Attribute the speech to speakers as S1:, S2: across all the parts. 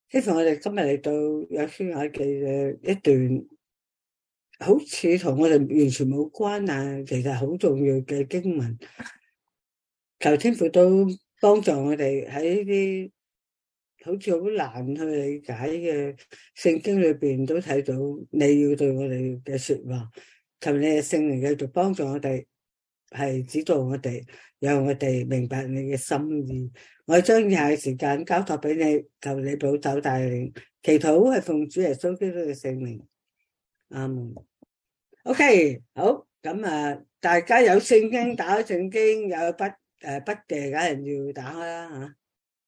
S1: 希望我哋今日嚟到約書亞記嘅一段，好似同我哋完全冇關啊，其實好重要嘅經文。求天父都幫助我哋喺呢啲好似好難去理解嘅聖經裏邊，都睇到你要對我哋嘅說話。求你嘅聖靈繼續幫助我哋，係指導我哋，讓我哋明白你嘅心意。我將以下嘅時間交託俾你，求你保守帶領。祈禱係奉主耶穌基督嘅聖名。阿門。OK，好，咁啊，大家有聖經打開聖經，有筆記，梗係要打開啦吓。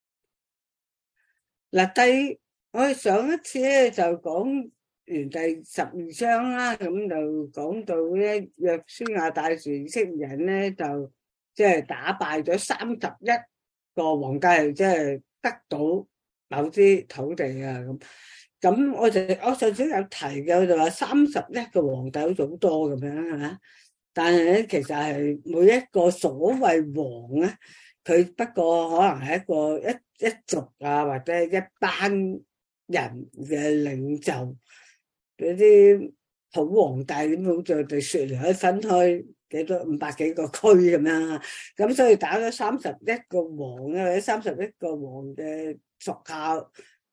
S1: 嗱，我哋上一次咧就講完第12章啦，咁就講到咧約書亞帶住以色列人咧，就即係打敗咗31個皇帝，即係得到某啲土地啊咁。咁我上次有提嘅，我就話31個皇帝好似好多咁樣係咪？但係咧，其實係每一個所謂王咧，佢不過可能係一族啊，或者係一班人嘅領袖，嗰啲好皇帝咁，好似我哋雪梨可以分開幾多500幾個區咁樣啊。咁所以打咗31個王啊，或者31個王嘅屬下。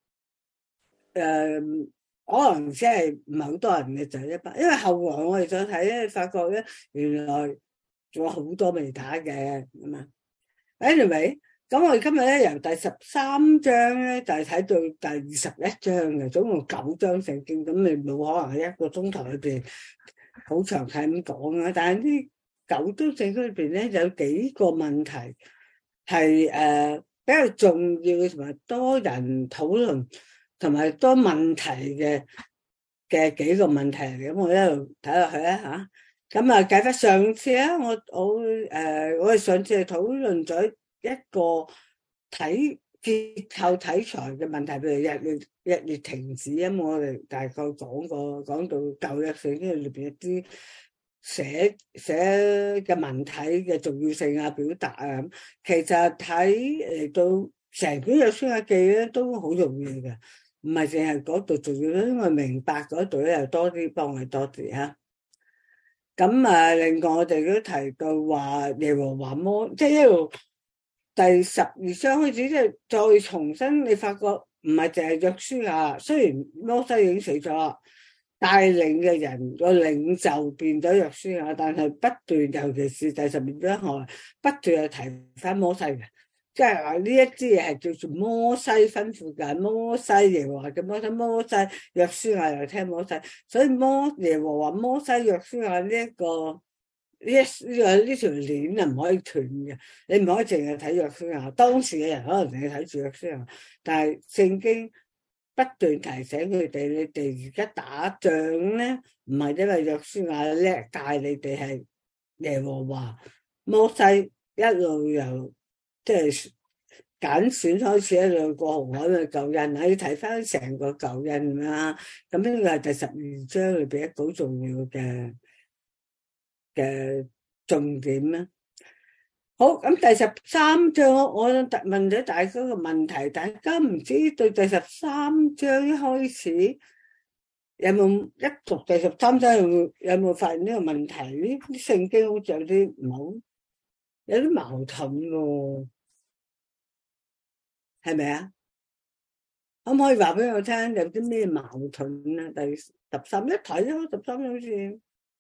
S1: 可能即係唔係好多人嘅，就係一班，因為後來我哋再睇咧，發覺咧原來仲有好多未打嘅咁啊。Anyway，咁我哋今日咧由第13章咧就係睇到第21章嘅，總共9章聖經，咁你冇可能喺一個鐘頭裏邊好詳細咁講啊。但係呢9章聖經裏邊咧有幾個問題係比較重要同埋多人討論，同埋多問題嘅幾個問題嚟，咁我一路睇落去啦吓。咁啊，記得上次啊，我哋上次係討論咗一個結構題材嘅問題，譬如日月停止啊，我哋大概講到舊約聖經裏邊一啲寫嘅文體嘅重要性啊、表達啊，其實睇嚟到成卷約書亞記咧都好重要嘅。唔係淨係嗰度重要，因為明白嗰度咧又多啲幫佢多啲吓。咁啊，另外我哋都提到話耶和華即係一路第12章開始，即係再重新，你發覺唔係淨係約書亞，雖然摩西已經死咗，帶領嘅人個領袖變咗約書亞，但係不斷，尤其是第12章後不斷係提翻摩西嘅。即係話呢一啲嘢係叫做摩西吩咐嘅，摩西耶和華嘅摩西約書亞又聽摩西，所以耶和華摩西約書亞呢條鏈啊唔可以斷嘅，你唔可以淨係睇約書亞。當時嘅人可能淨係睇住約書亞，但係聖經不斷提醒佢哋，你哋而家打仗咧，唔係因為約書亞叻，帶你哋係耶和華摩西一路由即係揀選開始一路過紅海嘅救恩，你要睇翻成個救恩啦。咁呢個係第12章裏邊一個好重要嘅重點啦。好，咁第13章我問咗大家個問題，大家唔知對第13章一開始有冇一讀第13章有冇發現呢個問題？呢啲聖經好似有啲唔好，有啲矛盾喎。係咪啊？可唔可以話俾我聽有啲咩矛盾啊？第13一睇咯，13好似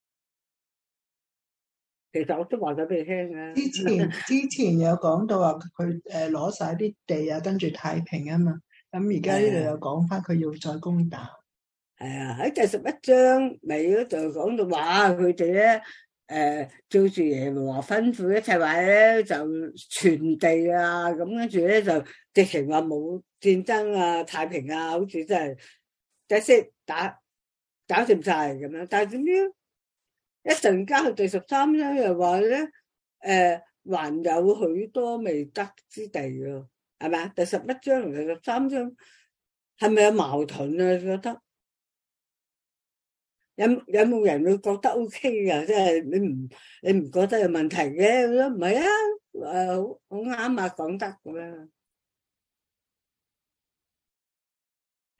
S1: 其實我都話咗俾你聽啊。
S2: 之前有講到話佢攞晒啲地啊，跟住太平啊嘛。咁而家呢度又講翻佢要再攻打。
S1: 係啊，喺第11章尾嗰度講到話佢哋咧照住耶和華吩咐一切話咧就全地啊，咁跟住咧就直情話冇戰爭啊，太平啊，好似真係即係搞掂晒咁樣。但係點知一陣間去第13章又話咧還有許多未得之地咯，係咪啊？第11章同第13章係咪有矛盾啊？你覺得有冇人會覺得 OK 噶？即係你唔覺得有問題嘅？我唔係啊，好啱啊，講得咁樣。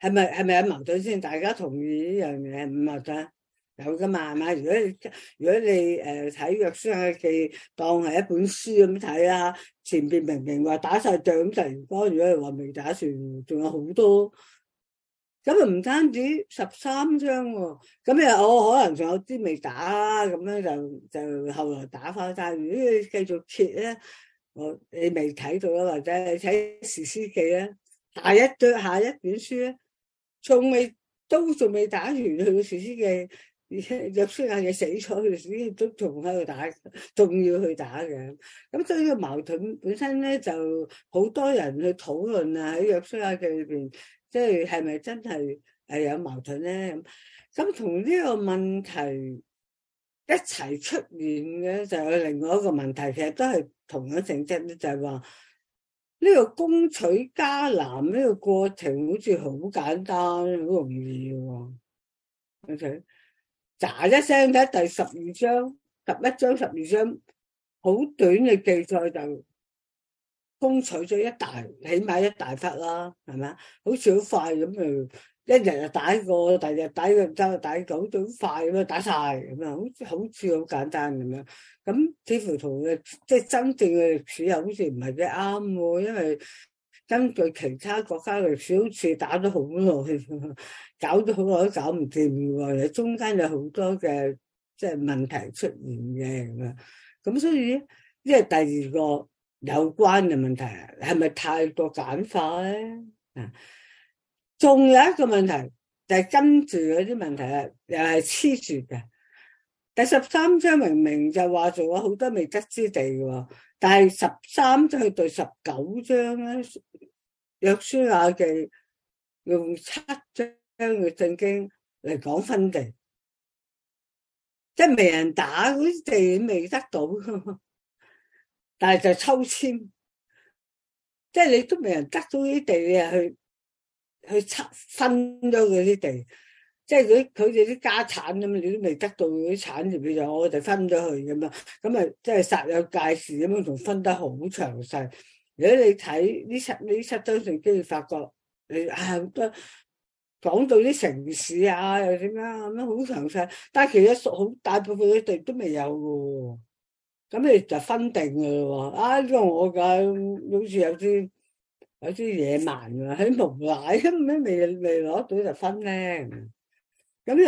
S1: 係咪有矛盾先？大家同意呢樣嘢唔矛盾？有噶嘛？係嘛？如果你睇約書亞記當係一本書咁睇啊，前邊明明話打晒仗咁突然間，如果你話未打算，仲有好多。咁啊唔單止13章喎，咁我可能仲有啲未打，咁樣就後來打翻。但係如果你繼續揭咧，你未睇到啦，或者你睇士師記咧，下一卷書咧，仲未打完佢個士師記，而且約書亞嘅死咗，佢士師記都仲喺度打，仲要去打嘅。咁所以個矛盾本身咧，就好多人去討論啊，喺約書亞記裏邊。即係咪真係有矛盾咧？咁同呢個問題一齊出現嘅就有另外一個問題，其實都係同樣性質咧，就係話呢個攻取迦南呢個過程好似好簡單，好容易喎。OK，喳一聲睇第11章、11章、12章，好短嘅記載就攻取咗起碼一大忽啦，係咪？好似好快咁一日就打個，第日打個周打九，都好快咁樣打晒咁樣，好似好簡單咁樣。咁似乎同即係真正嘅歷史又好似唔係幾啱喎，因為根據其他國家嘅歷史，好似打咗好耐，搞咗好耐都搞唔掂喎。你中間有好多嘅即係問題出現嘅咁樣。咁所以呢係第二個有關嘅問題，係咪太過簡化咧？仲有一個問題就係跟住嗰啲問題啊，又係黐住嘅。第13章明明就話仲有好多未得之地嘅，但係13章去到19章咧，約書亞記用7章嘅聖經嚟講分地，即係未人打嗰啲地未得到噶嘛，但係就抽籤，即係你都未人得到啲地，你係去分咗嗰啲地，即係佢哋啲家產咁，你都未得到嗰啲產業，就我哋分咗佢咁樣，咁啊即係煞有介事咁樣，仲分得好詳細。如果你睇呢七章聖經，你發覺你好多講到啲城市啊又點樣咁樣好詳細，但係其實好大部分嘅地都未有嘅，咁你就分定嘅咯喎。呢個我㗎，好似有啲野蠻喎，喺無賴咁樣未攞到就分咧。咁係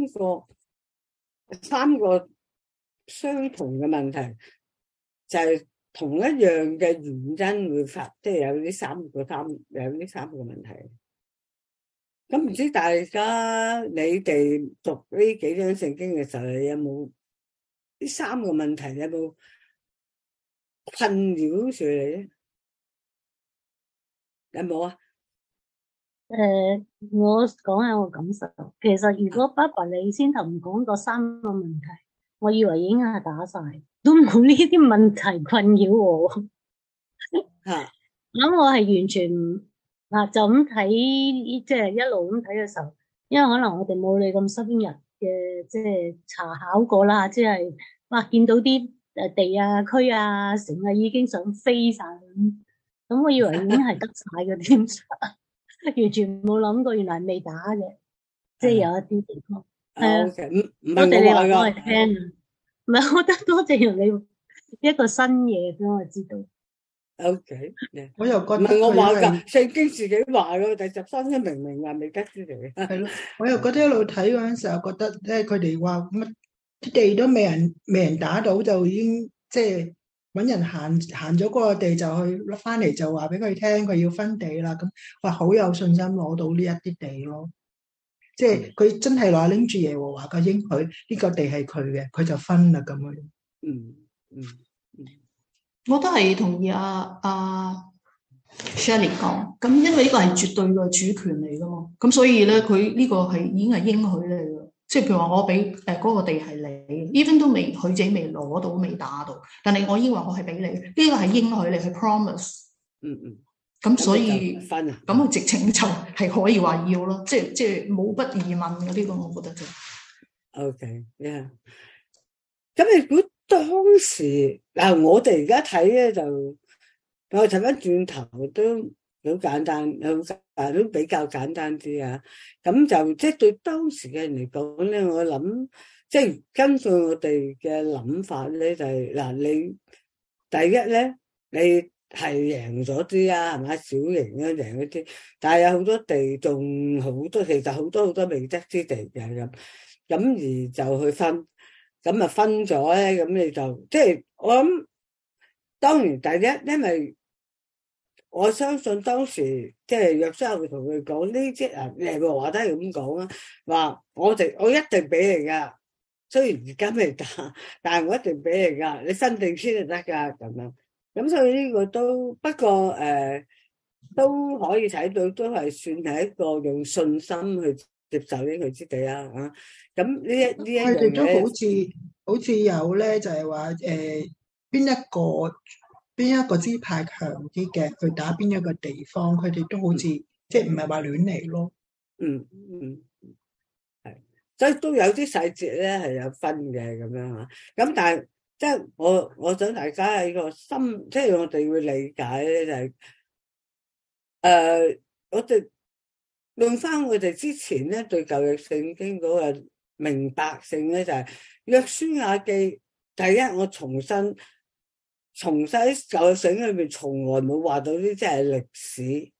S1: 三個相同嘅問題，就係同一樣嘅原因會發，即係有呢三個問題。咁唔知大家你哋讀呢幾章聖經嘅時候，你有冇呢三個問題有冇困擾住你咧？有冇啊？
S3: 我講下我感受。其實如果爸爸你先頭唔講嗰三個問題，我以為已經係打晒，都冇呢啲問題困擾我。咁我係完全就咁睇，即係一路咁睇嘅時候，因為可能我哋冇你咁深入嘅，即係查考過啦，即係見到啲地啊、區啊、城啊已經想飛晒咁，我以為已經係得晒嘅添。完全冇諗過，原來未打嘅，即係有一啲地方係啊。多謝你話俾我聽，唔係我覺得多謝你一個新嘢俾我知道。
S1: OK，
S2: 我又覺得
S1: 唔係我話噶，聖經自己話噶，第13章明明話未得之地。
S2: 係咯，我又覺得一路睇嗰陣時候，覺得咧佢哋話乜啲地都未人打到，就已經即係搵人行咗嗰個地就去甩翻嚟，就話俾佢聽佢要分地啦。咁話好有信心攞到呢一啲地咯，即係佢真係話拎住耶和華嘅應許，呢個地係佢嘅，佢就分啦咁樣。
S4: 我都係同意阿 Shirley 講，咁因為呢個係絕對嘅主權嚟噶嘛，咁所以咧佢呢個係已經係應許嚟嘅，即係譬如話我俾嗰個地係你 ，even 都未佢自己未攞到未打到，但係我已經話我係俾你，呢個係應許你係 promise。咁所以咁佢直情就係可以話要咯，即係冇不疑問嘅呢個，我覺得就
S1: OK，咁你估當時我哋而家睇咧就，我睇翻轉頭都好簡單，都比較簡單啲啊。咁就即係對當時嘅人嚟講咧，我諗即係根據我哋嘅諗法咧，就係嗱，你第一咧，你係贏咗啲啊，係咪？小型咧贏嗰啲，但係有好多地仲好多，其實好多未得之地嘅咁而就去分，咁啊分咗咧，咁你就即係我諗，當然第一，因為我相信當時即係約書亞會同佢講呢啲啊，耶和華都係咁講啊，話我一定俾你噶，雖然而家未打，但係我一定俾你噶，你分定先就得噶咁樣。咁所以呢個都不過都可以睇到，都係算係一個用信心去接受呢個之地啦啊。咁呢一
S2: 佢哋都
S1: 樣
S2: 好似有咧，就係話邊一個支派強啲嘅，去打邊一個地方，佢哋都好似即係唔係話亂嚟咯。
S1: 係，所以都有啲細節咧係有分嘅咁樣吓。咁但係即係我想大家喺個心，即係我哋會理解咧就係我哋用翻我哋之前咧對舊約聖經嗰個明白性咧，就係約書亞記第一，我重新喺舊約聖經裏邊從來冇話到呢啲係歷史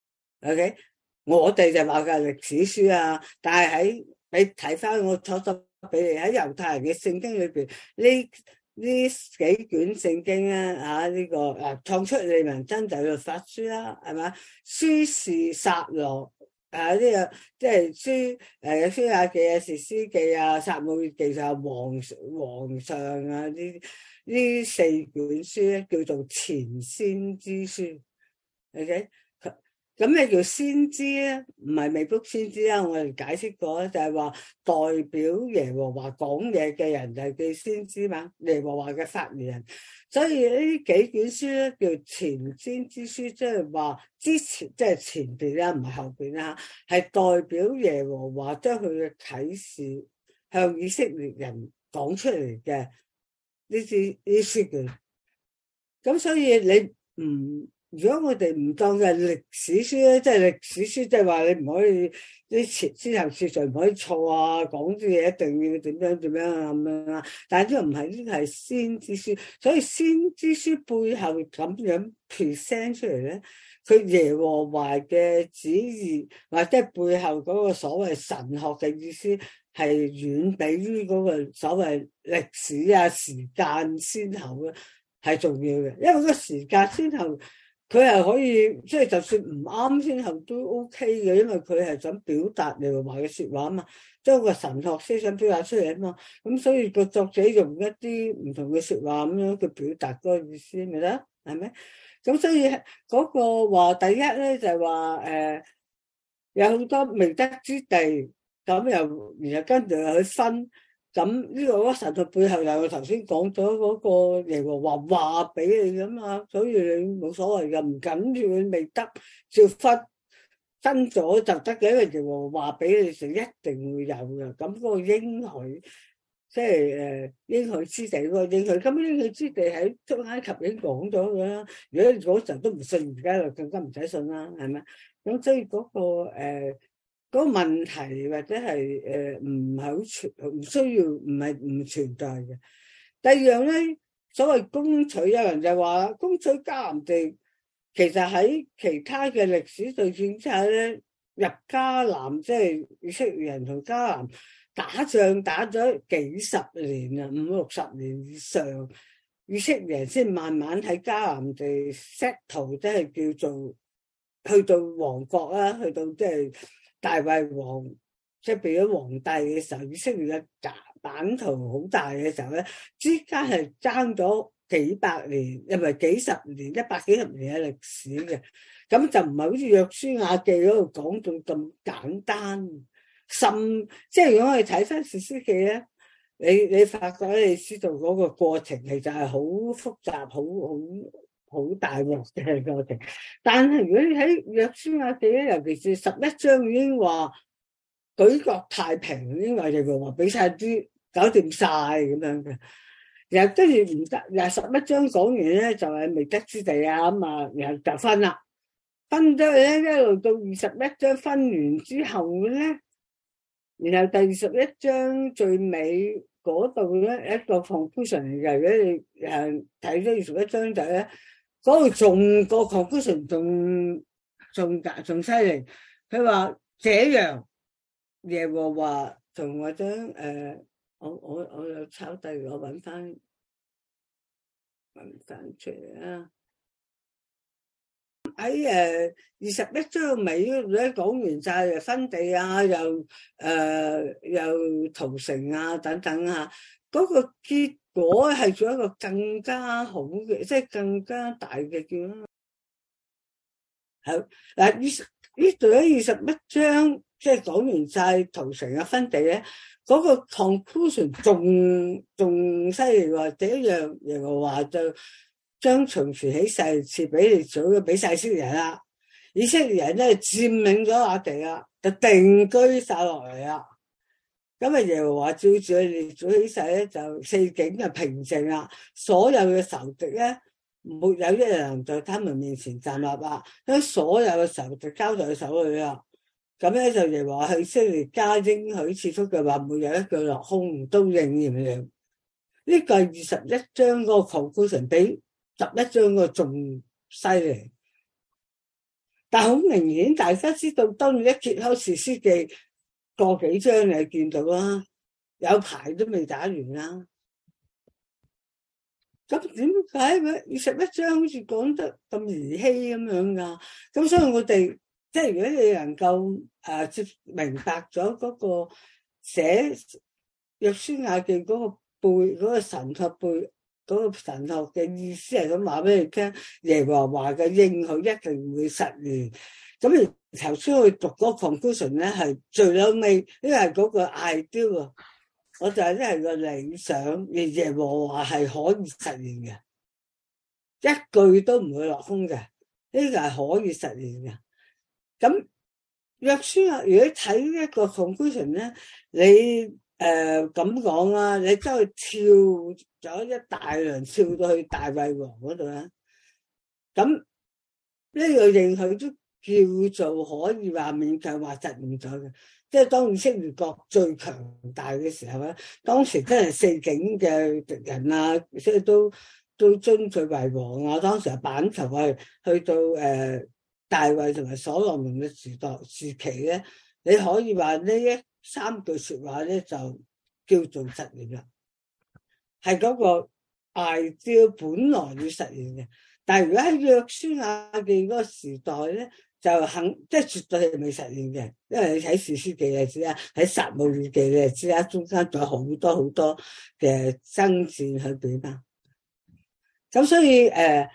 S1: ，OK？ 我哋就話佢係歷史書啊，但係喺你睇翻我初初俾你喺猶太人嘅聖經裏邊呢幾卷聖經啊，呢個創出利民申就律法書啦，係嘛？書士撒羅呢個即係書約書亞記啊、士師記啊、撒母耳記啊、皇上啊呢四卷書咧叫做前先知書 ，OK？ 咁咩叫先知咧？唔係未卜先知啦，我哋解釋過咧，就係話代表耶和華講嘢嘅人就係叫先知嘛，耶和華嘅發言人。所以呢幾卷書咧叫前先知書，即係話之前即係前邊啦，唔係後邊啦，係代表耶和華將佢嘅啟示向以色列人講出嚟嘅呢啲書卷。咁所以你如果我哋唔當嘅歷史書咧，即係歷史書，即係話你唔可以啲先後次序唔可以錯啊，講啲嘢一定要點樣啊咁樣啊。但係呢個唔係，呢個係先知書，所以先知書背後咁樣 present 出嚟咧，佢耶和華嘅旨意或者背後嗰個所謂神學嘅意思係遠比於嗰個所謂歷史啊時間先後咧係重要嘅，因為個時間先後。佢係可以，即係就算唔啱先後都 OK 嘅，因為佢係想表達耶和華嘅說話啊嘛，將個神學思想表達出嚟啊嘛，咁所以個作者用一啲唔同嘅說話咁樣去表達嗰個意思咪得，係咪？咁所以嗰個話第一咧就係話有好多未得之地，咁然後跟住又去分。咁呢個神學背後又我頭先講咗嗰個耶和華話俾你噶嘛，所以你冇所謂噶，唔緊要佢未得，照分咗就得嘅，因為耶和華話俾你就一定會有嘅。咁嗰個應許，即係應許之地嗰個應許，咁應許之地喺出埃及已經講咗嘅啦。如果嗰陣都唔信，而家就更加唔使信啦，係咪？咁所以嗰個問題或者係唔係好唔需要，唔存在嘅。第二樣咧，所謂攻取，有人就話攻取迦南地，其實喺其他嘅歷史對戰之下咧，入迦南即係以色列人同迦南打仗打咗幾十年啊，50-60年以上，以色列人先慢慢喺迦南地 settle，即係叫做去到王國啦，去到即係。大衛王即係變咗皇帝嘅時候，以色列嘅版圖好大嘅時候咧，之間係爭咗幾百年，又唔係幾十年，100幾十年嘅歷史嘅，咁就唔係好似約書亞記嗰度講到咁簡單。即係如果我哋睇翻士師記咧，你發覺咧，你知道嗰個過程其實係好複雜，好大鑊嘅過程，但係如果你喺約書亞記咧，尤其是11章已經話舉國太平，已經話耶和華俾晒啲搞掂晒咁樣嘅，然後跟住唔得，11章講完咧就係未得之地啊咁啊，然後就分分咗咧，一路到21章分完之後咧，然後第21章最尾嗰度咧一個 conclusion 嚟嘅。如果你睇咗21章就咧，嗰度仲個 conclusion 仲犀利。佢話這樣耶和華同我將我有抄低，我揾翻出嚟啊！喺21章尾嗰度咧，講完晒分地啊，又屠城啊等等啊，嗰個結果係做一個更加好嘅，即係更加大嘅叫好嗱。呢度喺21章即係講完晒屠城啊分地咧，嗰個 conclusion 仲犀利喎。這樣耶和華就將從前起誓賜俾你祖俾晒以色列人啦，以色列人咧佔領咗那地啦，就定居晒落嚟啦。咁啊，耶和華照住你哋祖起誓咧，就四境就平靜啦，所有嘅仇敵咧沒有一人能在他們面前站立啦，將所有嘅仇敵交在佢手裏啦。咁咧就耶和華向以色列家應許賜福嘅話，沒有一句落空，都應驗了。呢個係21章嗰個 conclusion 比11章個仲犀利，但好明顯，大家知道，當你一揭開士師記個幾章，你就見到啦，有排都未打完啦。咁點解21章好似講得咁兒戲咁樣噶？咁所以我哋即係如果你能夠明白咗嗰個寫約書亞記嗰個背嗰個神學背嗰個神學嘅意思係咁話俾你聽，耶和華嘅應許一定會實現。咁而頭先去讀嗰個 conclusion 咧，係最尾，因為嗰個 ideal 啊，我就係係個理想，而耶和華係可以實現嘅，一句都唔會落空嘅，呢個係可以實現嘅。咁約書亞，如果睇一個 conclusion 咧，你咁講啦，你將佢跳咗一大輪，跳到去大衛王嗰度啦。咁呢個應許都叫做可以話勉強話實現咗嘅。即係當以色列國最強大嘅時候咧，當時真係四境嘅敵人啊，即係都尊佢為王啊。當時係板頭係去到大衛同埋所羅門嘅時期咧，你可以話呢三句說話咧就叫做實現啦，係嗰個 ideal 本來要實現嘅。但係如果喺約書亞記嗰個時代咧，就即係絕對係未實現嘅，因為你睇士師記你知啦，喺撒母耳記你知啦，中間仲有好多嘅爭戰去邊啊。咁所以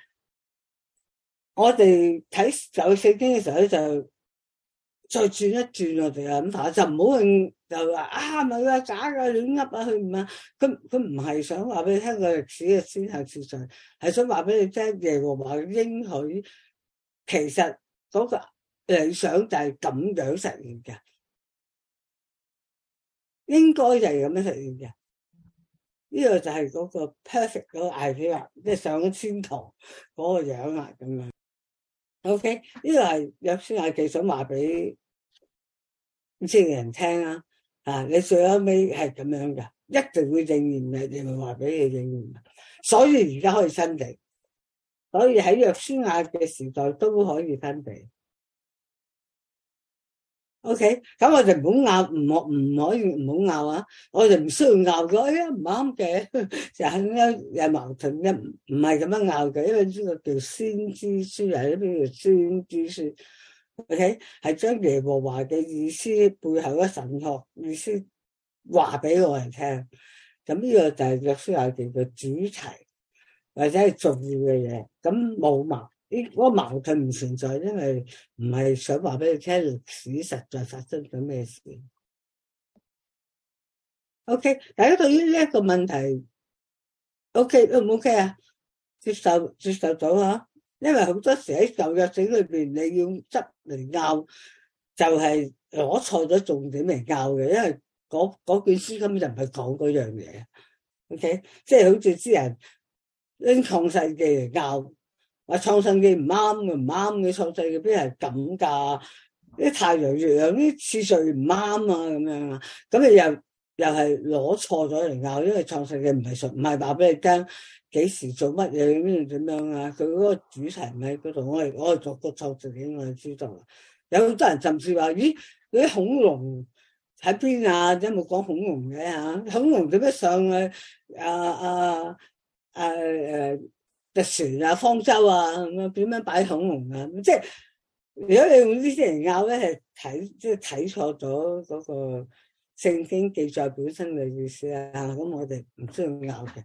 S1: 我哋睇舊聖經嘅時候咧，就再轉一轉我哋嘅諗法，就唔好用就話咪啊假嘅亂噏啊，佢唔啊，佢唔係想話俾你聽個歷史嘅先後次序，係想話俾你聽耶和華嘅應許，其實嗰個理想就係咁樣實現嘅，應該就係咁樣實現嘅。呢個就係嗰個 perfect 嗰個 idea，即係上咗天堂嗰個樣啊咁樣。OK，呢個係約書亞記想話俾以色列人聽啊！你最後尾係咁樣噶，一定會應驗嘅，你咪話俾你應驗。所以而家可以分地，所以喺約書亞嘅時代都可以分地。OK， 咁我哋唔好拗，唔可以唔好拗啊！我哋唔需要拗嘅，唔啱嘅，就係咧有矛盾嘅，唔係咁樣拗嘅，因為呢個叫先知書，係呢邊叫先知書。OK， 係將耶和華嘅意思背後嘅神學意思話俾我哋聽。咁呢個就係約書亞記嘅主題，或者係重要嘅嘢。咁冇矛。嗰個矛盾唔存在，因為唔係想話俾你聽歷史實在發生緊咩事。OK， 大家對於呢一個問題 OK 都唔 OK 啊？接受到啊？因為好多時喺舊約聖經裏邊，你要執嚟拗，就係攞錯咗重點嚟拗嘅，因為嗰卷書根本就唔係講嗰樣嘢。OK， 即係好似啲人拎創世記嚟拗。 話創世記唔啱嘅，唔啱嘅，創世記邊係咁㗎？啲太陽月亮啲次序唔啱啊，咁樣啊，咁你又係攞錯咗嚟拗，因為創世記唔係話俾你聽幾時做乜嘢點樣啊，佢嗰個主題唔喺嗰度，我哋做個創世記我哋知道啦。有好多人甚至話：咦，嗰啲恐龍喺邊啊？有冇講恐龍嘅嚇？恐龍點樣上去隻船啊、方舟啊咁樣？點樣擺恐龍啊？即係如果你用呢啲嚟拗咧，係睇錯咗嗰個聖經記載本身嘅意思啊！咁我哋唔需要拗嘅。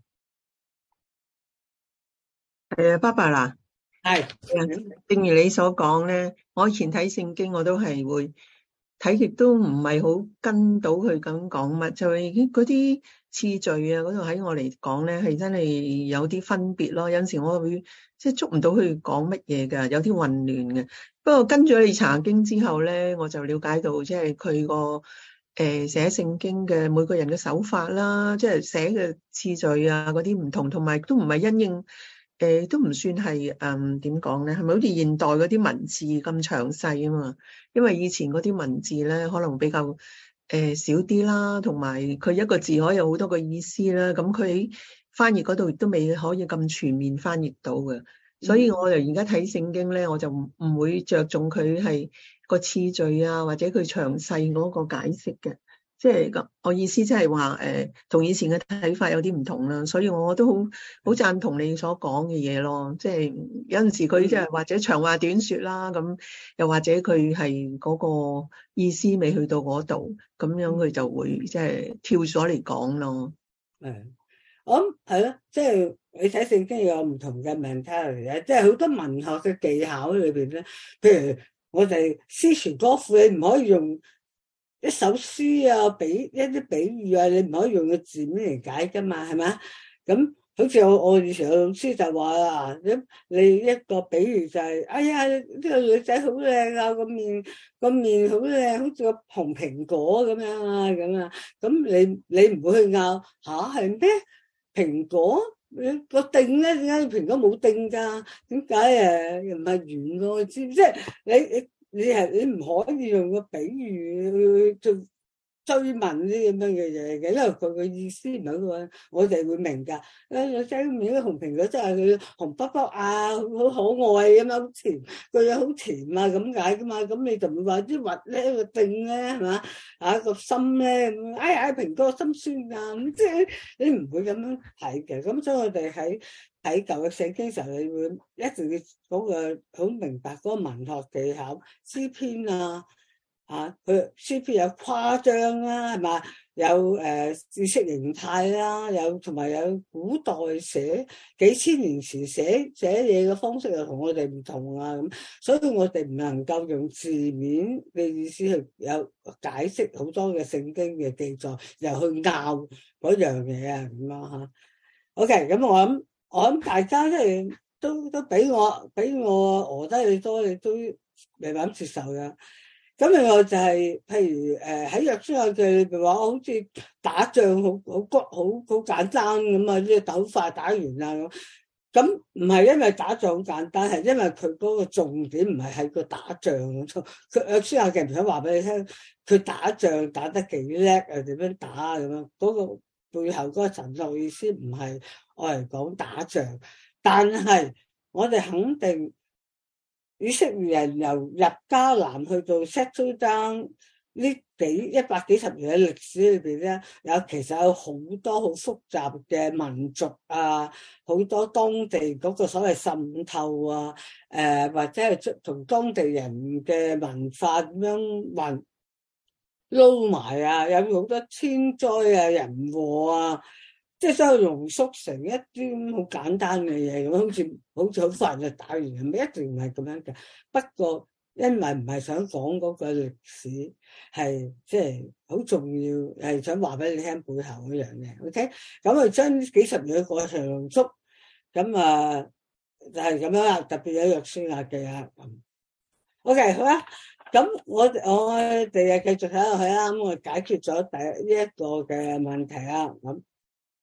S2: 爸爸啦，
S1: 係，
S2: 正如你所講咧，我以前睇聖經我都係會睇極都唔係好跟到佢咁講乜，就係嗰啲次序啊嗰度喺我嚟講咧係真係有啲分別咯。有陣時我會即係捉唔到佢講乜嘢㗎，有啲混亂嘅。不過跟住你查經之後咧，我就了解到即係佢個寫聖經嘅每個人嘅手法啦，即係寫嘅次序啊嗰啲唔同，同埋都唔係因應。都唔算係點講咧？係咪好似現代嗰啲文字咁詳細啊嘛？因為以前嗰啲文字咧，可能比較少啲啦，同埋佢一個字可以有好多個意思啦。咁佢喺翻譯嗰度亦都未可以咁全面翻譯到嘅。所以我哋而家睇聖經咧，我就唔會着重佢係個次序啊，或者佢詳細嗰個解釋嘅。即係咁，我意思即係話同以前嘅睇法有啲唔同啦，所以我都好贊同你所講嘅嘢咯。即係有陣時佢即係或者長話短說啦，咁又或者佢係嗰個意思未去到嗰度，咁樣佢就會即係跳咗嚟講咯。
S1: 我諗係咯，即係你睇聖經有唔同嘅 mentality 啊，即係好多文學嘅技巧裏邊咧，譬如我哋詩詞歌賦，你唔可以用一首詩啊，一啲比喻啊，你唔可以用個字面嚟解噶嘛，係咪？咁好似我以前嘅老師就話啦，你一個比喻就係，哎呀呢個女仔好靚啊，個面好靚，好似個紅蘋果咁樣啊，咁啊，咁你唔會去拗吓係咩？蘋果個釘咧，點解蘋果冇釘噶？點解又唔係圓個？知即係你唔可以用個比喻去做追問啲咁樣嘅嘢嘅，因為佢嘅意思唔係嗰個，我哋會明噶。女仔面啲紅蘋果真係佢紅卜卜啊，好可愛咁樣，好甜，個嘢好甜啊咁解噶嘛。咁你就唔會話啲核咧個釘咧係嘛啊個心咧，哎呀蘋果心酸啊咁，即係你唔會咁樣睇嘅。咁所以我哋喺舊嘅聖經時候，你會一定要嗰個好明白嗰個文學技巧，詩篇啊。佢詩篇有誇張啦，係嘛？有知識形態啦，同埋有古代寫幾千年前寫嘢嘅方式又同我哋唔同啊咁，所以我哋唔能夠用字面嘅意思去有解釋好多嘅聖經嘅記載，又去拗嗰樣嘢啊咁咯嚇。OK，咁我諗大家即係都俾我訛低你多，你都未諗接受嘅。咁另外就係，譬如喺約書亞記裏邊話，好似打仗好簡單咁啊，即係鬥快打完啦咁。咁唔係因為打仗好簡單，係因為佢嗰個重點唔係喺個打仗嗰度。佢約書亞記唔想話俾你聽，佢打仗打得幾叻啊？點樣打啊？咁樣嗰個背後嗰個神學意思唔係我嚟講打仗，但係我哋肯定。以色列人由入迦南去到 settle down 呢100幾十年嘅歷史裏邊咧，其實有好多好複雜嘅民族啊，好多當地嗰個所謂滲透啊，或者係同當地人嘅文化咁樣撈埋啊，有好多天災啊、人禍啊。即係將佢濃縮成一啲好簡單嘅嘢咁，好似好快就打完，係咪一定唔係咁樣嘅？不過因為唔係想講嗰個歷史，係即係好重要，係想話俾你聽背後嗰樣嘢。OK，咁啊將幾十年嘅過程濃縮，咁啊就係咁樣啦。特別有約書亞記啊咁。OK，好啦，咁我哋繼續睇落去啦。咁我解決咗第一個嘅問題啦咁。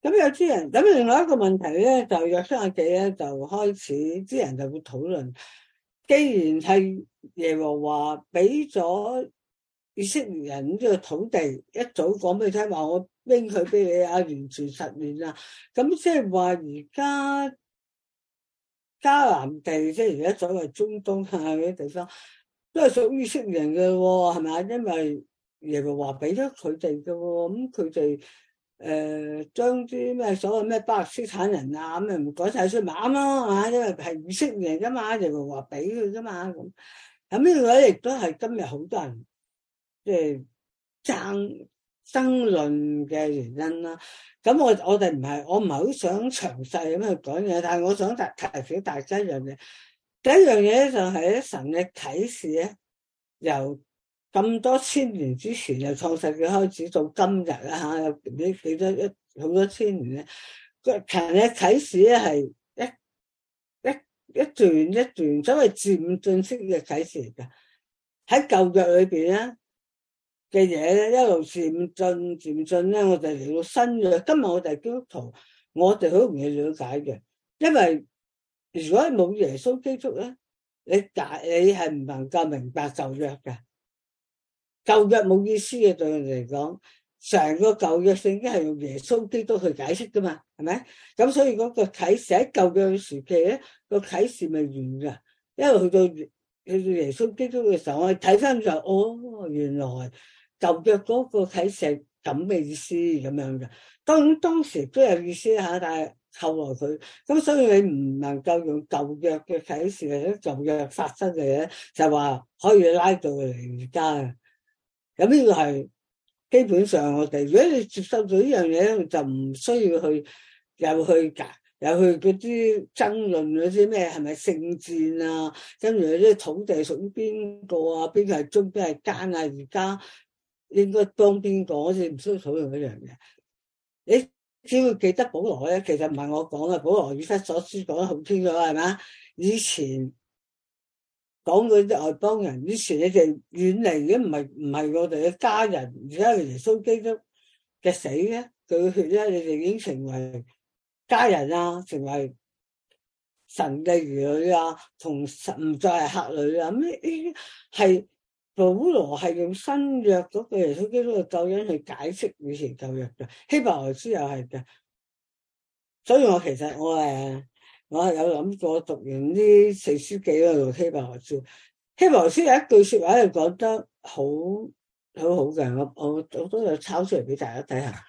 S1: 咁有啲人，咁另外一個問題咧，就約書亞記咧就開始啲人就會討論，既然係耶和華俾咗以色列人呢個土地，一早講俾你聽話，我拎佢俾你啊，完全實現啦。咁即係話而家迦南地，即係而家所謂中東啊嗰啲地方，都係屬於以色列人嘅喎，係咪？因為耶和華俾咗佢哋嘅喎，咁佢哋將啲咩所謂咩巴勒斯坦人啊咁唔改晒出咪啱咯啊，因為係以色列人噶嘛，耶和華俾佢噶嘛咁。咁呢個亦都係今日好多人即係爭論嘅原因啦。咁我哋我唔係好想詳細咁去講嘢，但係我想提醒大家一樣嘢。第一樣嘢咧就係咧神嘅啟示咧，由咁多千年之前由創世紀開始到今日啦嚇，有幾多好多千年咧，神嘅啟示咧係一段一段所謂漸進式嘅啟示嚟㗎。喺舊約裏邊咧嘅嘢咧，一路漸進咧，我哋嚟到新約。今日我哋基督徒，我哋好容易了解嘅，因為如果冇耶穌基督咧，你係唔能夠明白舊約嘅。舊約冇意思嘅，對我哋嚟講，成個舊約聖經係用耶穌基督去解釋噶嘛，係咪？咁所以嗰個啟示喺舊約時期咧，個啟示未完噶，因為去到耶穌基督嘅時候，我哋睇翻就原來舊約嗰個啟示係咁嘅意思咁樣嘅。當時都有意思吓，但係後來佢咁，所以你唔能夠用舊約嘅啟示或者舊約發生嘅嘢，就話可以拉到嚟而家嘅。咁呢個係基本上我哋，如果你接受咗呢樣嘢，就唔需要去又去嗰啲爭論嗰啲咩係咪聖戰啊，跟住啲土地屬於邊個啊，邊個係忠邊係奸啊，而家應該幫邊個，我哋唔需要討論嗰樣嘢。你只要記得保羅咧，其實唔係我講嘅，保羅以弗所書講得好清楚，係嘛？以前講嗰啲外邦人，以前你哋遠離嘅唔係我哋嘅家人，而家係耶穌基督嘅死咧，佢嘅血咧，你哋已經成為家人啊，成為神嘅兒女啊，同神唔再係客旅啊。咁係保羅係用新約嗰個耶穌基督嘅救恩去解釋以前舊約嘅，希伯來書又係嘅。所以我其實我係有諗過讀完呢四書紀嗰度希伯來書，希伯來書有一句說話係講得好好嘅，我都有抄出嚟俾大家睇下。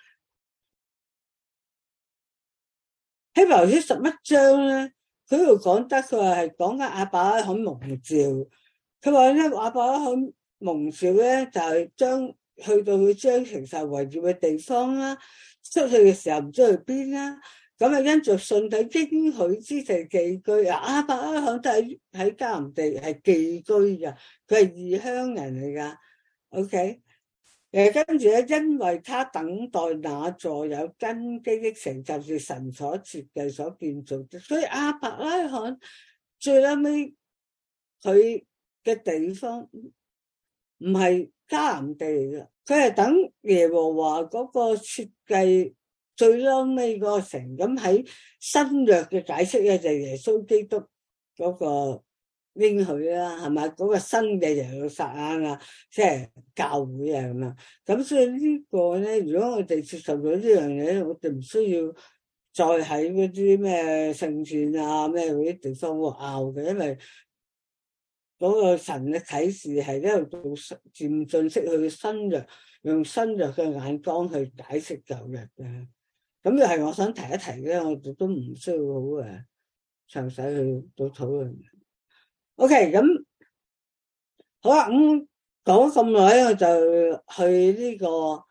S1: 希伯來書11章咧，佢度講得佢話係講緊亞伯拉罕蒙召，佢話咧亞伯拉罕蒙召咧就係去到佢將承受為業嘅地方啦，出去嘅時候唔知去邊啦。咁啊，因着信體應許之地寄居啊，亞伯拉罕都喺迦南地係寄居嘅，佢係異鄉人嚟噶。OK， 跟住咧，因為他等待那座有根基的城，就是神所設計所建造的，所以亞伯拉罕最後尾佢嘅地方唔係迦南地嚟嘅，佢係等耶和華嗰個設計。最嬲尾嗰個城，咁喺新約嘅解釋咧，就係耶穌基督嗰個應許啦，係咪？嗰個新嘅耶路撒冷啊，即係教會啊咁樣。咁所以呢個咧，如果我哋接受咗呢樣嘢，我哋唔需要再喺嗰啲咩聖戰啊咩嗰啲地方拗嘅，因為嗰個神嘅啟示係一路到漸進式去新約，用新約嘅眼光去解釋舊約嘅。咁又係我想提一提嘅，我哋都唔需要好詳細去到討論。OK， 咁好啦，咁講咁耐，我就去呢個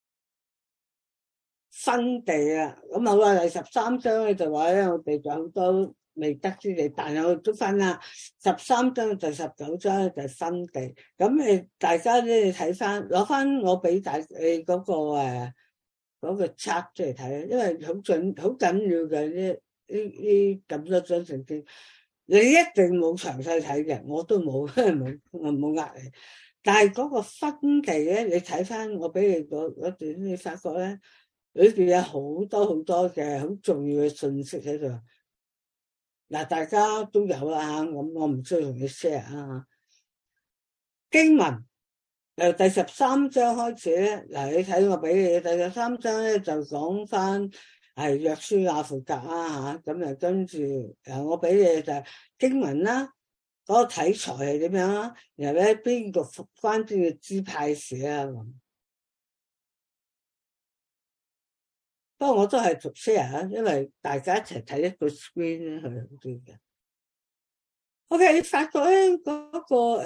S1: 分地啦。咁好啦，第13章咧就話咧，我哋就好多未得之地，但係我都分啦。13章第19章咧就係分地。咁大家咧睇翻，攞翻我俾你嗰個嗰個冊出嚟睇，因為好緊要嘅呢咁多章聖經，你一定冇詳細睇嘅，我都冇，我冇呃你。但係嗰個分地咧，你睇翻我俾你嗰段，你發覺咧裏邊有好多好多嘅好重要嘅信息喺度。嗱，大家都有啦，咁我唔需要同你 share 啊。經文由第13章開始咧，嗱，你睇我俾你第13章咧就講翻係約書亞負責啊嚇，咁跟住我俾你就係經文啦，嗰個題材係點樣啦，然後咧邊個關邊嘅支派事啊咁。不過我都係讀 share 啊，因為大家一齊睇一個 screen 咧係好啲嘅。OK，你發覺咧嗰個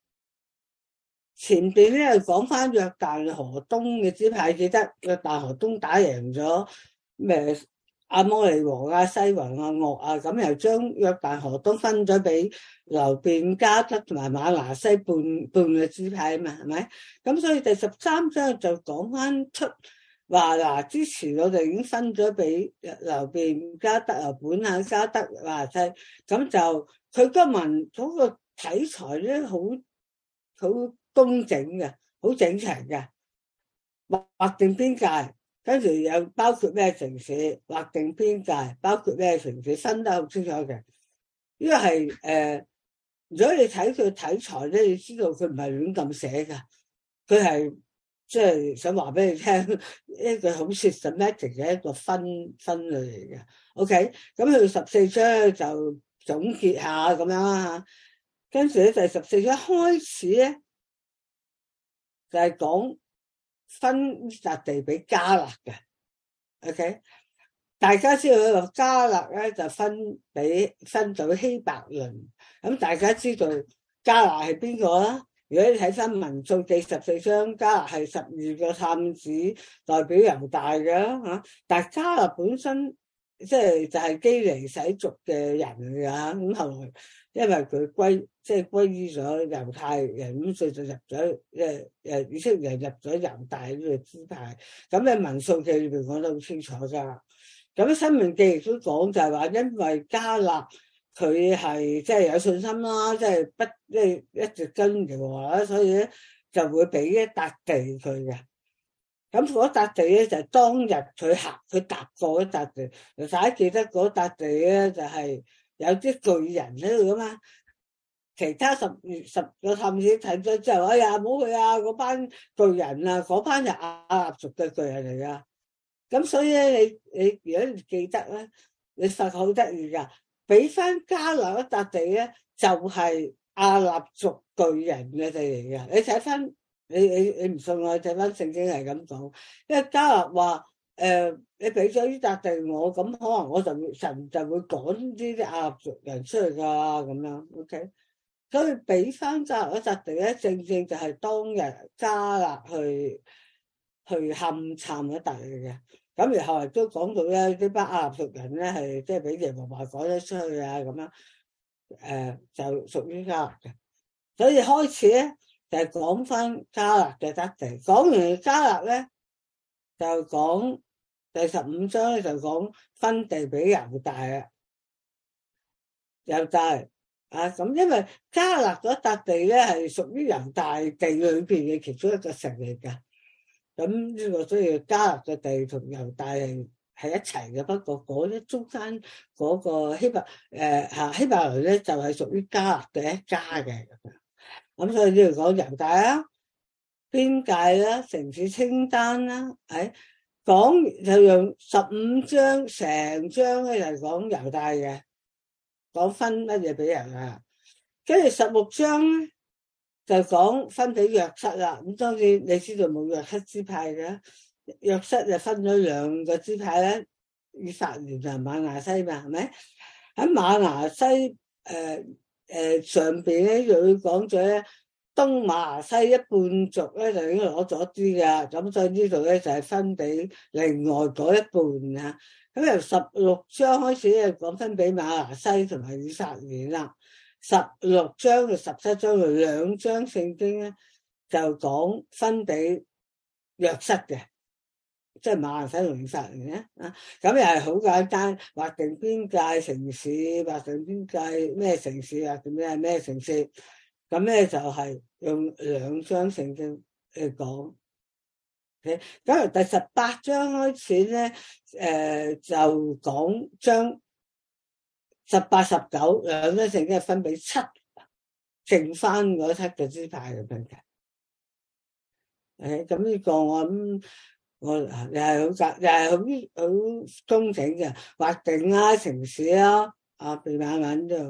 S1: 前邊咧講翻約旦河東嘅支派，記得約旦河東打贏咗咩亞摩利王啊、西宏啊、噩啊，咁又將約旦河東分咗俾流便、迦得同埋瑪拿西半嘅支派啊嘛，係咪？咁所以第13章就講翻出話嗱，之前我哋已經分咗俾流便、迦得啊、本啊、迦得瑪拿西，咁就佢個文嗰個題材咧好工整嘅，好整齊嘅，劃定邊界，跟住又包括咩城市，劃定邊界，包括咩城市，分得好清楚嘅。呢個係如果你睇佢題材咧，你知道佢唔係亂咁寫噶，佢係即係想話俾你聽一個好 systematic 嘅一個分類嚟嘅。OK， 咁去到14章就總結下咁樣啦，跟住咧第14章開始咧就係講分呢笪地俾迦勒嘅。OK， 大家知道呢個迦勒咧就分到希伯倫，咁大家知道迦勒係邊個啦？如果你睇翻民數記14章，迦勒係12個探子代表猶大嘅嚇，但係迦勒本身即係就係基尼洗族嘅人嚟㗎，咁後來因為佢歸依咗猶太人，咁所以就入咗以色列人入咗猶大呢個支派。咁喺民數記裏邊講得好清楚㗎。咁申命記亦都講就係話，因為迦勒佢係即係有信心啦，即係一直跟嘅話，所以咧就會俾一笪地佢嘅。咁嗰笪地咧就係當日佢踏過一笪地，大家記得嗰笪地咧就係有啲巨人喺度噶嘛。其他十個探子睇咗之後，哎呀唔好去啊！嗰班巨人啊，嗰班就亞納族嘅巨人嚟噶。咁所以咧，你如果你記得咧，你發覺好得意噶，俾翻迦勒一笪地咧，就係亞納族巨人嘅地嚟嘅。你睇翻，你唔信我，睇翻聖經係咁講，因為迦勒話你俾咗呢笪地我，咁可能我神就會趕呢啲亞納族人出去噶咁樣。OK。所以俾翻迦勒一笪地咧，正正就係當日迦勒去勘探一笪嚟嘅。咁然後亦都講到咧，呢班亞納族人咧係即係俾耶和華趕咗出去啊，咁樣就屬於迦勒嘅。所以開始咧就係講翻迦勒嘅得地。講完迦勒咧，就講第15章咧就講分地俾猶大啊，猶大。咁因為迦勒嗰笪地咧係屬於猶大地裏邊嘅其中一個城嚟噶，咁呢個所以迦勒嘅地同猶大係一齊嘅。不過嗰啲中間嗰個希伯倫咧就係屬於迦勒嘅一家嘅。咁所以呢度講猶大啦、邊界啦、城市清單啦，講就用15章成章咧就講猶大嘅。講分乜嘢俾人啊？跟住16章咧就講分俾約瑟啦。咁當然你知道冇約瑟支派嘅，約瑟就分咗2個支派咧，以法蓮同瑪拿西嘛，係咪？喺瑪拿西上邊咧，就會講咗咧東瑪拿西一半族咧就已經攞咗啲噶，咁所以呢度咧就係分俾另外嗰一半啊。咁由16章開始咧講分俾瑪拿西同埋以法蓮啦。16章到17章2章聖經咧就講分俾約瑟嘅，即係瑪拿西同以法蓮咧啊。咁又係好簡單，劃定邊界城市，劃定邊界咩城市啊？點樣係咩城市？咁咧就係用2章聖經嚟講。 咁由第18章開始咧，就講將18、19兩章聖經係分俾7，剩翻嗰7個支派咁樣嘅。咁呢個我諗我又係好工整嘅，劃定啦，城市啦，便雅憫就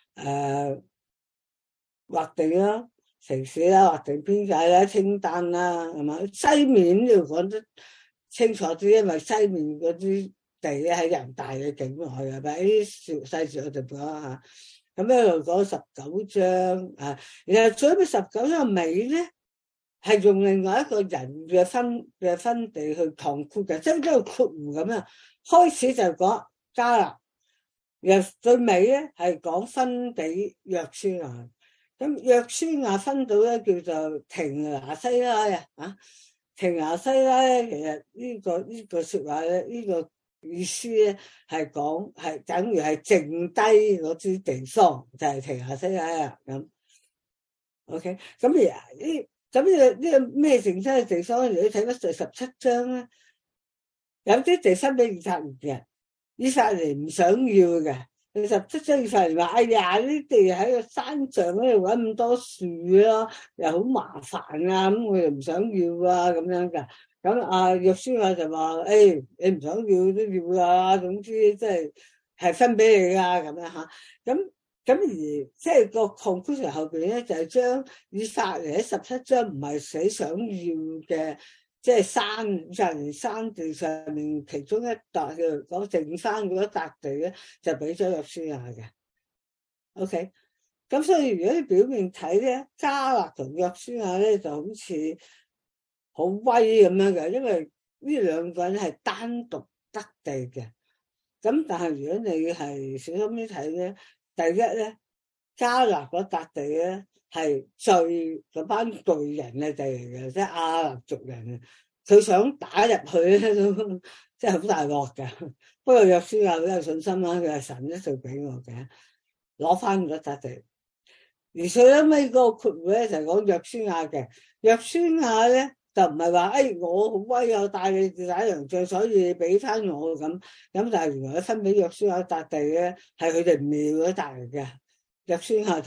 S1: 劃定啦。城市啦，劃定邊界啦，清單啦，係嘛？西面要講得清楚啲，因為西面嗰啲地咧喺人大嘅境內嘅，但係啲細節我就講下。咁一路講19章啊，然後最尾19章嘅尾咧，係用另外一個人嘅分地去conclude嘅，即係一個括弧咁樣。開始就講迦勒，然後最尾咧係講分俾約書亞。咁約書亞分到咧叫做廷拿西拉啊，廷拿西拉咧，其實呢個說話咧，呢個意思咧係講係等於係剩低嗰啲地方就係廷拿西拉啊咁。OK， 咁而呢個咩剩低嘅地方？如果睇翻第17章咧，有啲地分俾以法蓮嘅，以法蓮唔想要嘅。17章以法蓮話：哎呀，呢地喺個山上嗰度搵咁多樹咯，又好麻煩啊，咁我又唔想要啊，咁樣噶。咁約書亞就話：你唔想要都要啦，總之即係分俾你啊，咁樣吓。咁而即係個 conclusion 後邊咧，就係將以法蓮喺17章唔係寫想要嘅。即係山地上面其中一笪嘅嗰剩翻嗰一笪地咧，就俾咗約書亞嘅。OK， 咁所以如果你表面睇咧，迦勒同約書亞咧就好似好威咁樣嘅，因為呢兩個人係單獨得地嘅。咁但係如果你係小心啲睇咧，第一咧，迦勒嗰笪地咧。係最嗰班巨人嘅地嚟嘅，即係亞納族人啊！佢想打入去咧，都即係好大鑊㗎。不過約書亞好有信心啦，佢係神一度俾我嘅，攞翻嗰笪地。而最尾嗰個括弧咧就係講約書亞嘅，約書亞咧就唔係話我好威啊，帶你打洋仗，所以俾翻我咁。咁但係原來分俾約書亞笪地咧，係佢哋唔要嗰笪嚟嘅。約書亞就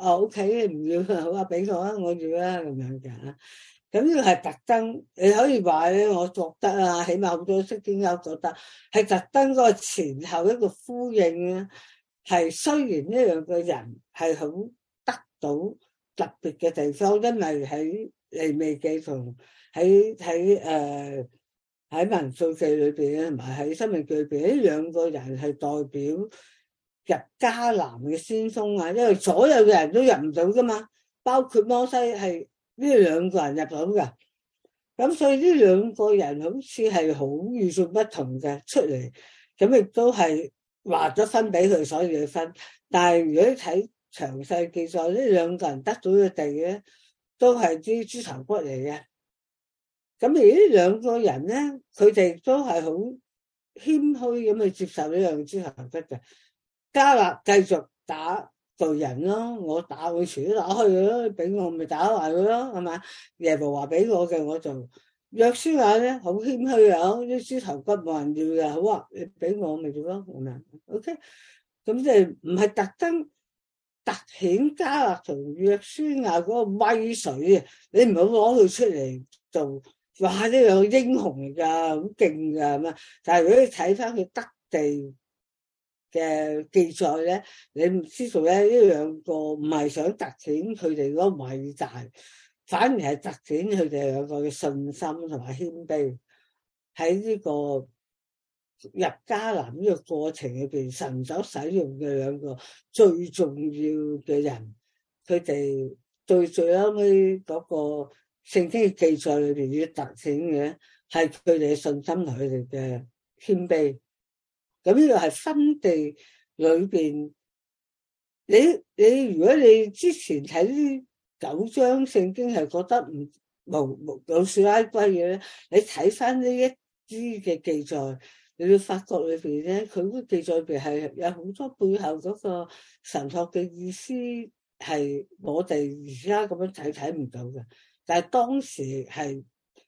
S1: OK， 唔要好啊，俾我啊，我要啦咁樣嘅。咁呢個係特登，你可以話咧，我覺得啊，起碼好多釋經家覺得係特登嗰個前後一個呼應咧。係雖然呢兩個人係好得到特別嘅地方，因為喺利未記同喺民數記裏邊咧，同埋喺申命記裏邊，呢兩個人係代表入迦南嘅先鋒啊，因為所有嘅人都入唔到噶嘛，包括摩西係呢兩個人入到噶，咁所以呢兩個人好似係好與眾不同嘅出嚟，咁亦都係話咗分俾佢，所以佢分。但係如果你睇詳細記載，呢兩個人得到嘅地咧，都係啲豬頭骨嚟嘅。咁而呢兩個人咧，佢哋都係好謙虛咁去接受呢樣豬頭骨嘅。迦勒繼續打巨人咯，我全都打開佢咯，俾我咪打壞佢咯，係嘛？耶和華俾我嘅我就。約書亞咧好謙虛啊，啲豬頭骨冇人要嘅，好啊，你俾我咪做咯，係咪 ？OK， 咁即係唔係特登突顯迦勒同約書亞嗰個威水啊？你唔好攞佢出嚟做，哇！呢兩個英雄嚟噶，好勁噶咁啊！但係如果你睇翻佢得地嘅記載咧，你唔知道咧，呢兩個唔係想突顯佢哋嗰個偉大。反而係突顯佢哋兩個嘅信心同埋謙卑，喺呢個入迦南呢個過程裏邊，神所使用嘅兩個最重要嘅人，佢哋最後尾嗰個聖經嘅記載裏邊要突顯嘅係佢哋嘅信心同佢哋嘅謙卑。咁呢個係分地裏邊，你如果你之前睇啲9章聖經係覺得無老鼠拉龜嘅咧，你睇翻呢一啲嘅記載，你會發覺裏邊咧，佢嗰記載裏邊係有好多背後嗰個神學嘅意思，係我哋而家咁樣睇唔到嘅。但係當時係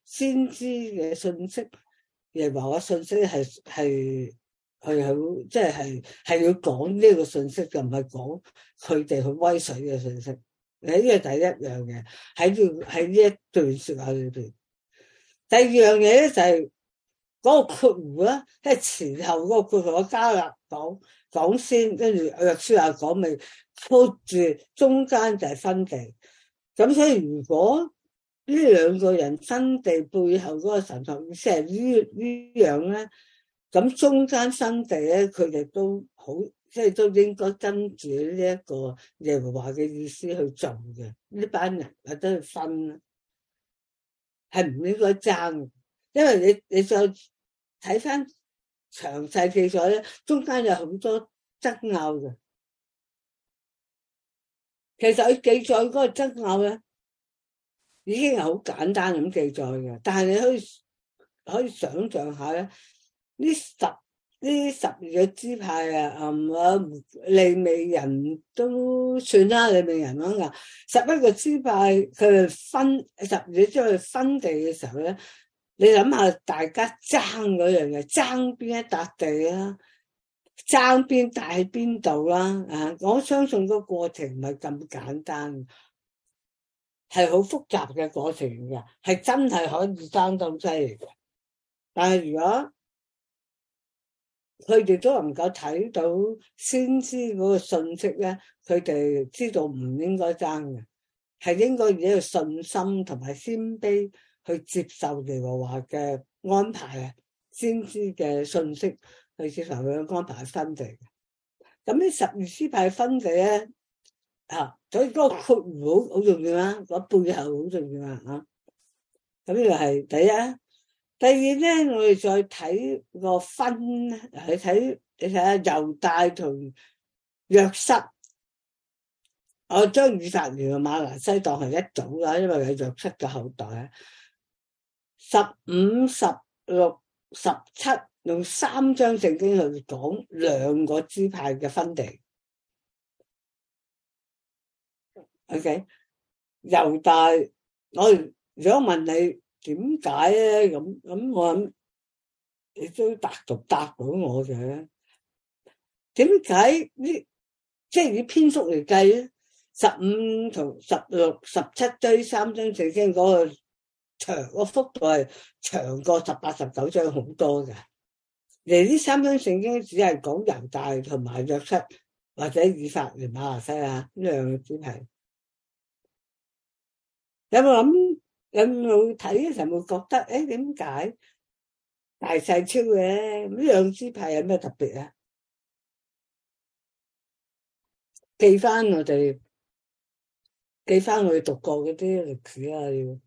S1: 先知嘅信息，耶和華嘅信息係好，即係要講呢個信息，就唔係講佢哋去威水嘅信息。呢個第一樣嘢喺呢一段說話裏邊。第二樣嘢咧就係嗰個括弧啦，即係前後嗰個括弧加納講先，跟住約書亞講咪括住，中間就係分地。咁所以如果呢兩個人分地背後嗰個神學意思係呢樣咧，咁中間分地咧，佢哋都好，即係都應該跟住呢一個耶和華嘅意思去做嘅。呢班人或者去分，係唔應該爭，因為你再睇翻詳細記載咧，中間有好多爭拗嘅。其實佢記載嗰個爭拗咧，已經係好簡單咁記載嘅，但係你可以想象下咧，呢12個支派啊，利未人都算啦，利未人啦，11個支派佢哋分12支派分地嘅時候咧，你諗下大家爭嗰樣嘢，爭邊一笪地啊，爭邊大喺邊度啦啊！我相信個過程唔係咁簡單，係好複雜嘅過程嘅，係真係可以爭到犀利嘅。但係如果佢哋都能夠睇到先知嗰個信息咧，佢哋知道唔應該爭嘅，係應該以一個信心同埋謙卑去接受耶和華嘅安排啊，先知嘅信息去接受佢嘅安排分地嘅。咁呢12支派分地咧，所以嗰個括弧好重要啦，嗰背後好重要啊。咁呢個係第一。第二咧，我哋再睇個分，你睇下猶大同約瑟，我將以法蓮同瑪拿西當係一組啦，因為係約瑟嘅後代。15、16、17用3章聖經去講兩個支派嘅分地。OK， 猶大，我如果問你，點解咧？咁我諗你都答到我嘅。點解呢？即係以篇幅嚟計咧，15同16、17堆3章聖經嗰個長個幅度係長過18、19章好多嘅。而呢3章聖經只係講猶大同埋約瑟或者以法蓮、瑪拿西亞呢兩個支派。有冇諗？有冇睇嘅時候會覺得點解大細超嘅？呢兩支派有咩特別啊？記翻我哋讀過嗰啲歷史啊，要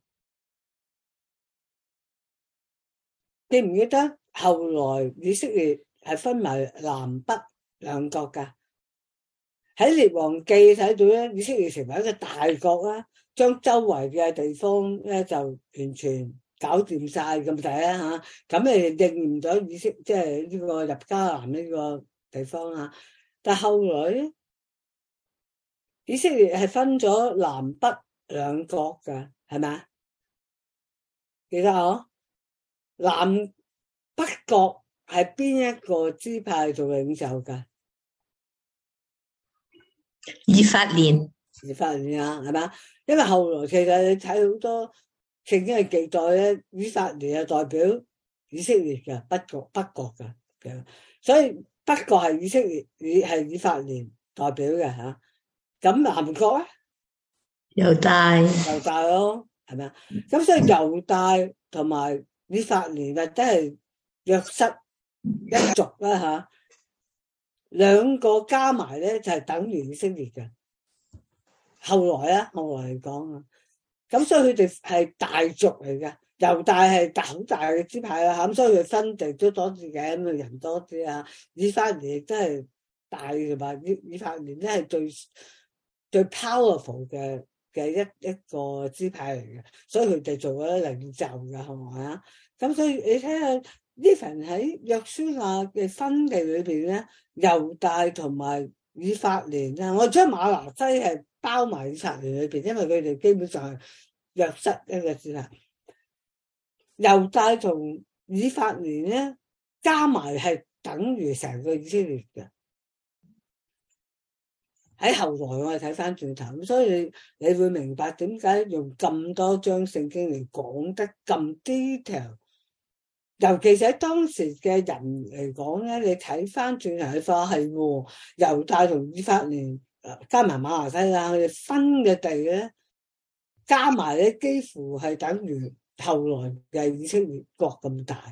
S1: 記唔記得後來以色列係分埋南北兩國噶？喺列王記睇到咧，以色列成為一個大國啦。將周圍嘅地方咧就完全搞掂晒咁滯啦嚇，咁你應驗咗以色列即係呢個入迦南呢個地方啊。但係後來咧，以色列係分咗南北兩國㗎，係咪？記得嗬？南北國係邊一個支派做領袖㗎？
S5: 以法蓮
S1: 啊，係嘛？因為後來其實你睇好多聖經嘅記載咧，以法蓮係代表以色列嘅北國嘅，所以北國係以色列，係以法蓮代表嘅嚇。咁南國咧，猶大咯，係咪啊？咁所以猶大同埋以法蓮或者係約瑟一族啦嚇，兩個加埋咧就係等於以色列嘅。後來嚟講啊，咁所以佢哋係大族嚟嘅，猶大係好大嘅支派啦，咁所以佢分地都多啲嘅，咁人多啲啊。以法蓮亦都係大嘅嘛，以法蓮咧係最 powerful 嘅一個支派嚟嘅，所以佢哋做咗領袖嘅，係咪啊？咁所以你睇下呢份喺約書亞嘅分地裏邊咧，猶大同埋以法蓮啊，我將瑪拿西係包埋以法蓮裏邊，因為佢哋基本上係約瑟一個支派。 猶大同以法蓮咧加埋係等於成個以色列嘅。喺後來我哋睇翻轉頭，所以你會明白點解用咁多章聖經嚟講得咁 detail， 尤其是喺當時嘅人嚟講咧，你睇翻轉頭你發現係猶大同以法蓮加埋馬來西亞佢哋分嘅地咧，加埋咧幾乎係等於後來嘅以色列國咁大。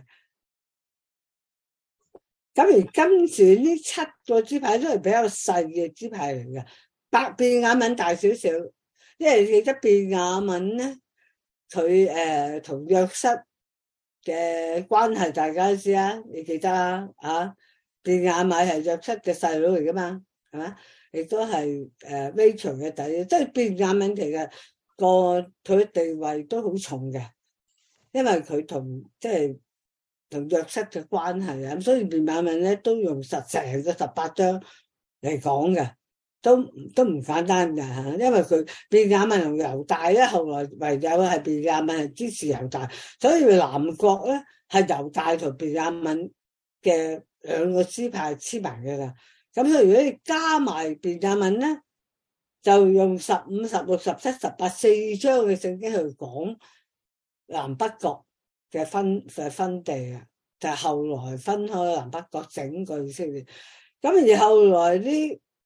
S1: 咁而跟住呢7個支派都係比較細嘅支派嚟嘅，便雅憫大少少，因為記得便雅憫咧，佢同約瑟嘅關係大家都知啊，你記得啊？便雅憫係約瑟嘅細佬嚟噶嘛，係嘛？亦都係Rachel嘅弟，即係便雅憫其實佢地位都好重嘅，因為佢同約瑟嘅關係啊，咁所以便雅憫咧都用成個18章嚟講嘅，都唔簡單嘅嚇，因為佢便雅憫同猶大咧，後來唯有係便雅憫係支持猶大，所以南國咧係猶大同便雅憫嘅兩個支派黐埋嘅啦。咁所以如果你加埋便雅憫咧，就用15、16、17、18 4章嘅聖經去講南北國嘅分地啊，就係後來分開南北國整個以色列。咁而後來呢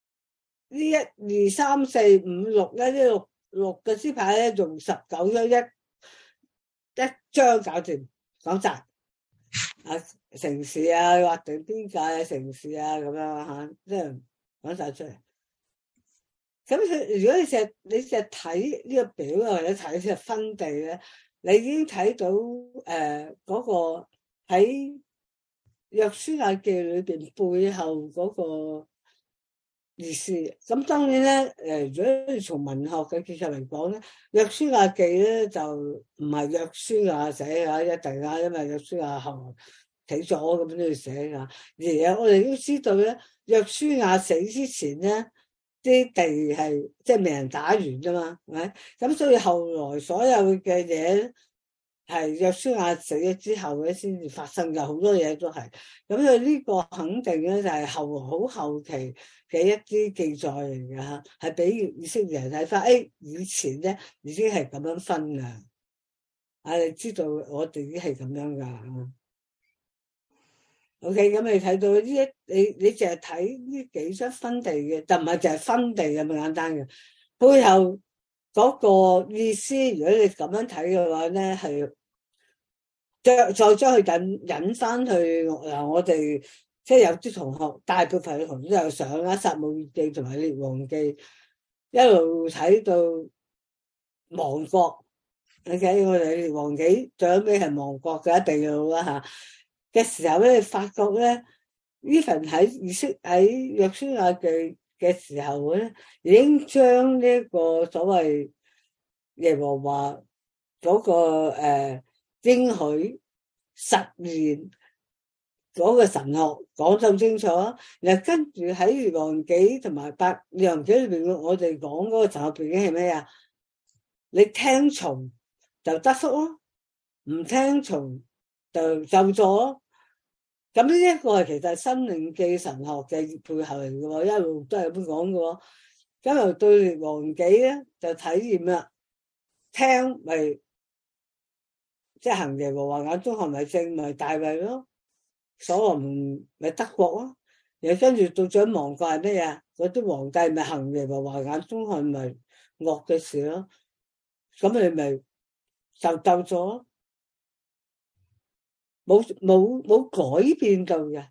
S1: 1、2、3、4、5、6咧，呢六個支派咧，用19章一章搞掂講晒啊，城市啊，劃定邊界嘅城市啊，咁樣嚇，即係講晒出嚟。咁如果你淨係睇呢個表或者睇呢個分地咧，你已經睇到嗰個喺約書亞記裏邊背後嗰個意思。咁當然咧，如果從文學嘅結構嚟講咧，約書亞記咧就唔係約書亞寫㗎，一定啦，因為約書亞後來死咗咁都要寫㗎。而我哋都知道咧，約書亞死之前咧，啲地係即係未人打完啫嘛，係咪？咁所以後來所有嘅嘢係約書亞死咗之後咧先至發生嘅，好多嘢都係。咁所以呢個肯定咧就係好後期嘅一啲記載嚟嘅嚇，係俾以色列人睇翻，以前咧已經係咁樣分㗎。你知道我哋已經係咁樣㗎。OK， 咁你睇到呢你淨係睇呢幾張分地嘅，就唔係淨係分地咁簡單嘅。背後嗰個意思，如果你咁樣睇嘅話咧，係再將佢引翻去嗱，我哋即係有啲同學，大部分嘅同學都有上啦，撒母耳記同埋列王記，一路睇到亡國。OK， 我哋列王記最尾係亡國嘅，一定要啦嚇。嘅時候咧，你發覺咧，even喺約書亞記嘅時候咧，已經將呢一個所謂耶和華嗰個應許實現嗰個神學講得咁清楚。然後跟住喺列王紀同埋列王紀裏邊，我哋講嗰個神學背景係咩啊？你聽從就得福咯，唔聽從就咒咗。咁呢一個係其實申命記神學嘅背後嚟嘅喎，一路都係咁講嘅喎。咁又對列王紀咧就體驗啦，聽咪即係行耶和華眼中看為正，咪大衛咯，所羅門咪得國咯。然後跟住到咗亡國係咩啊？嗰啲皇帝咪行耶和華眼中看咪惡嘅事咯。咁你咪就鬥咗。冇改變到嘅，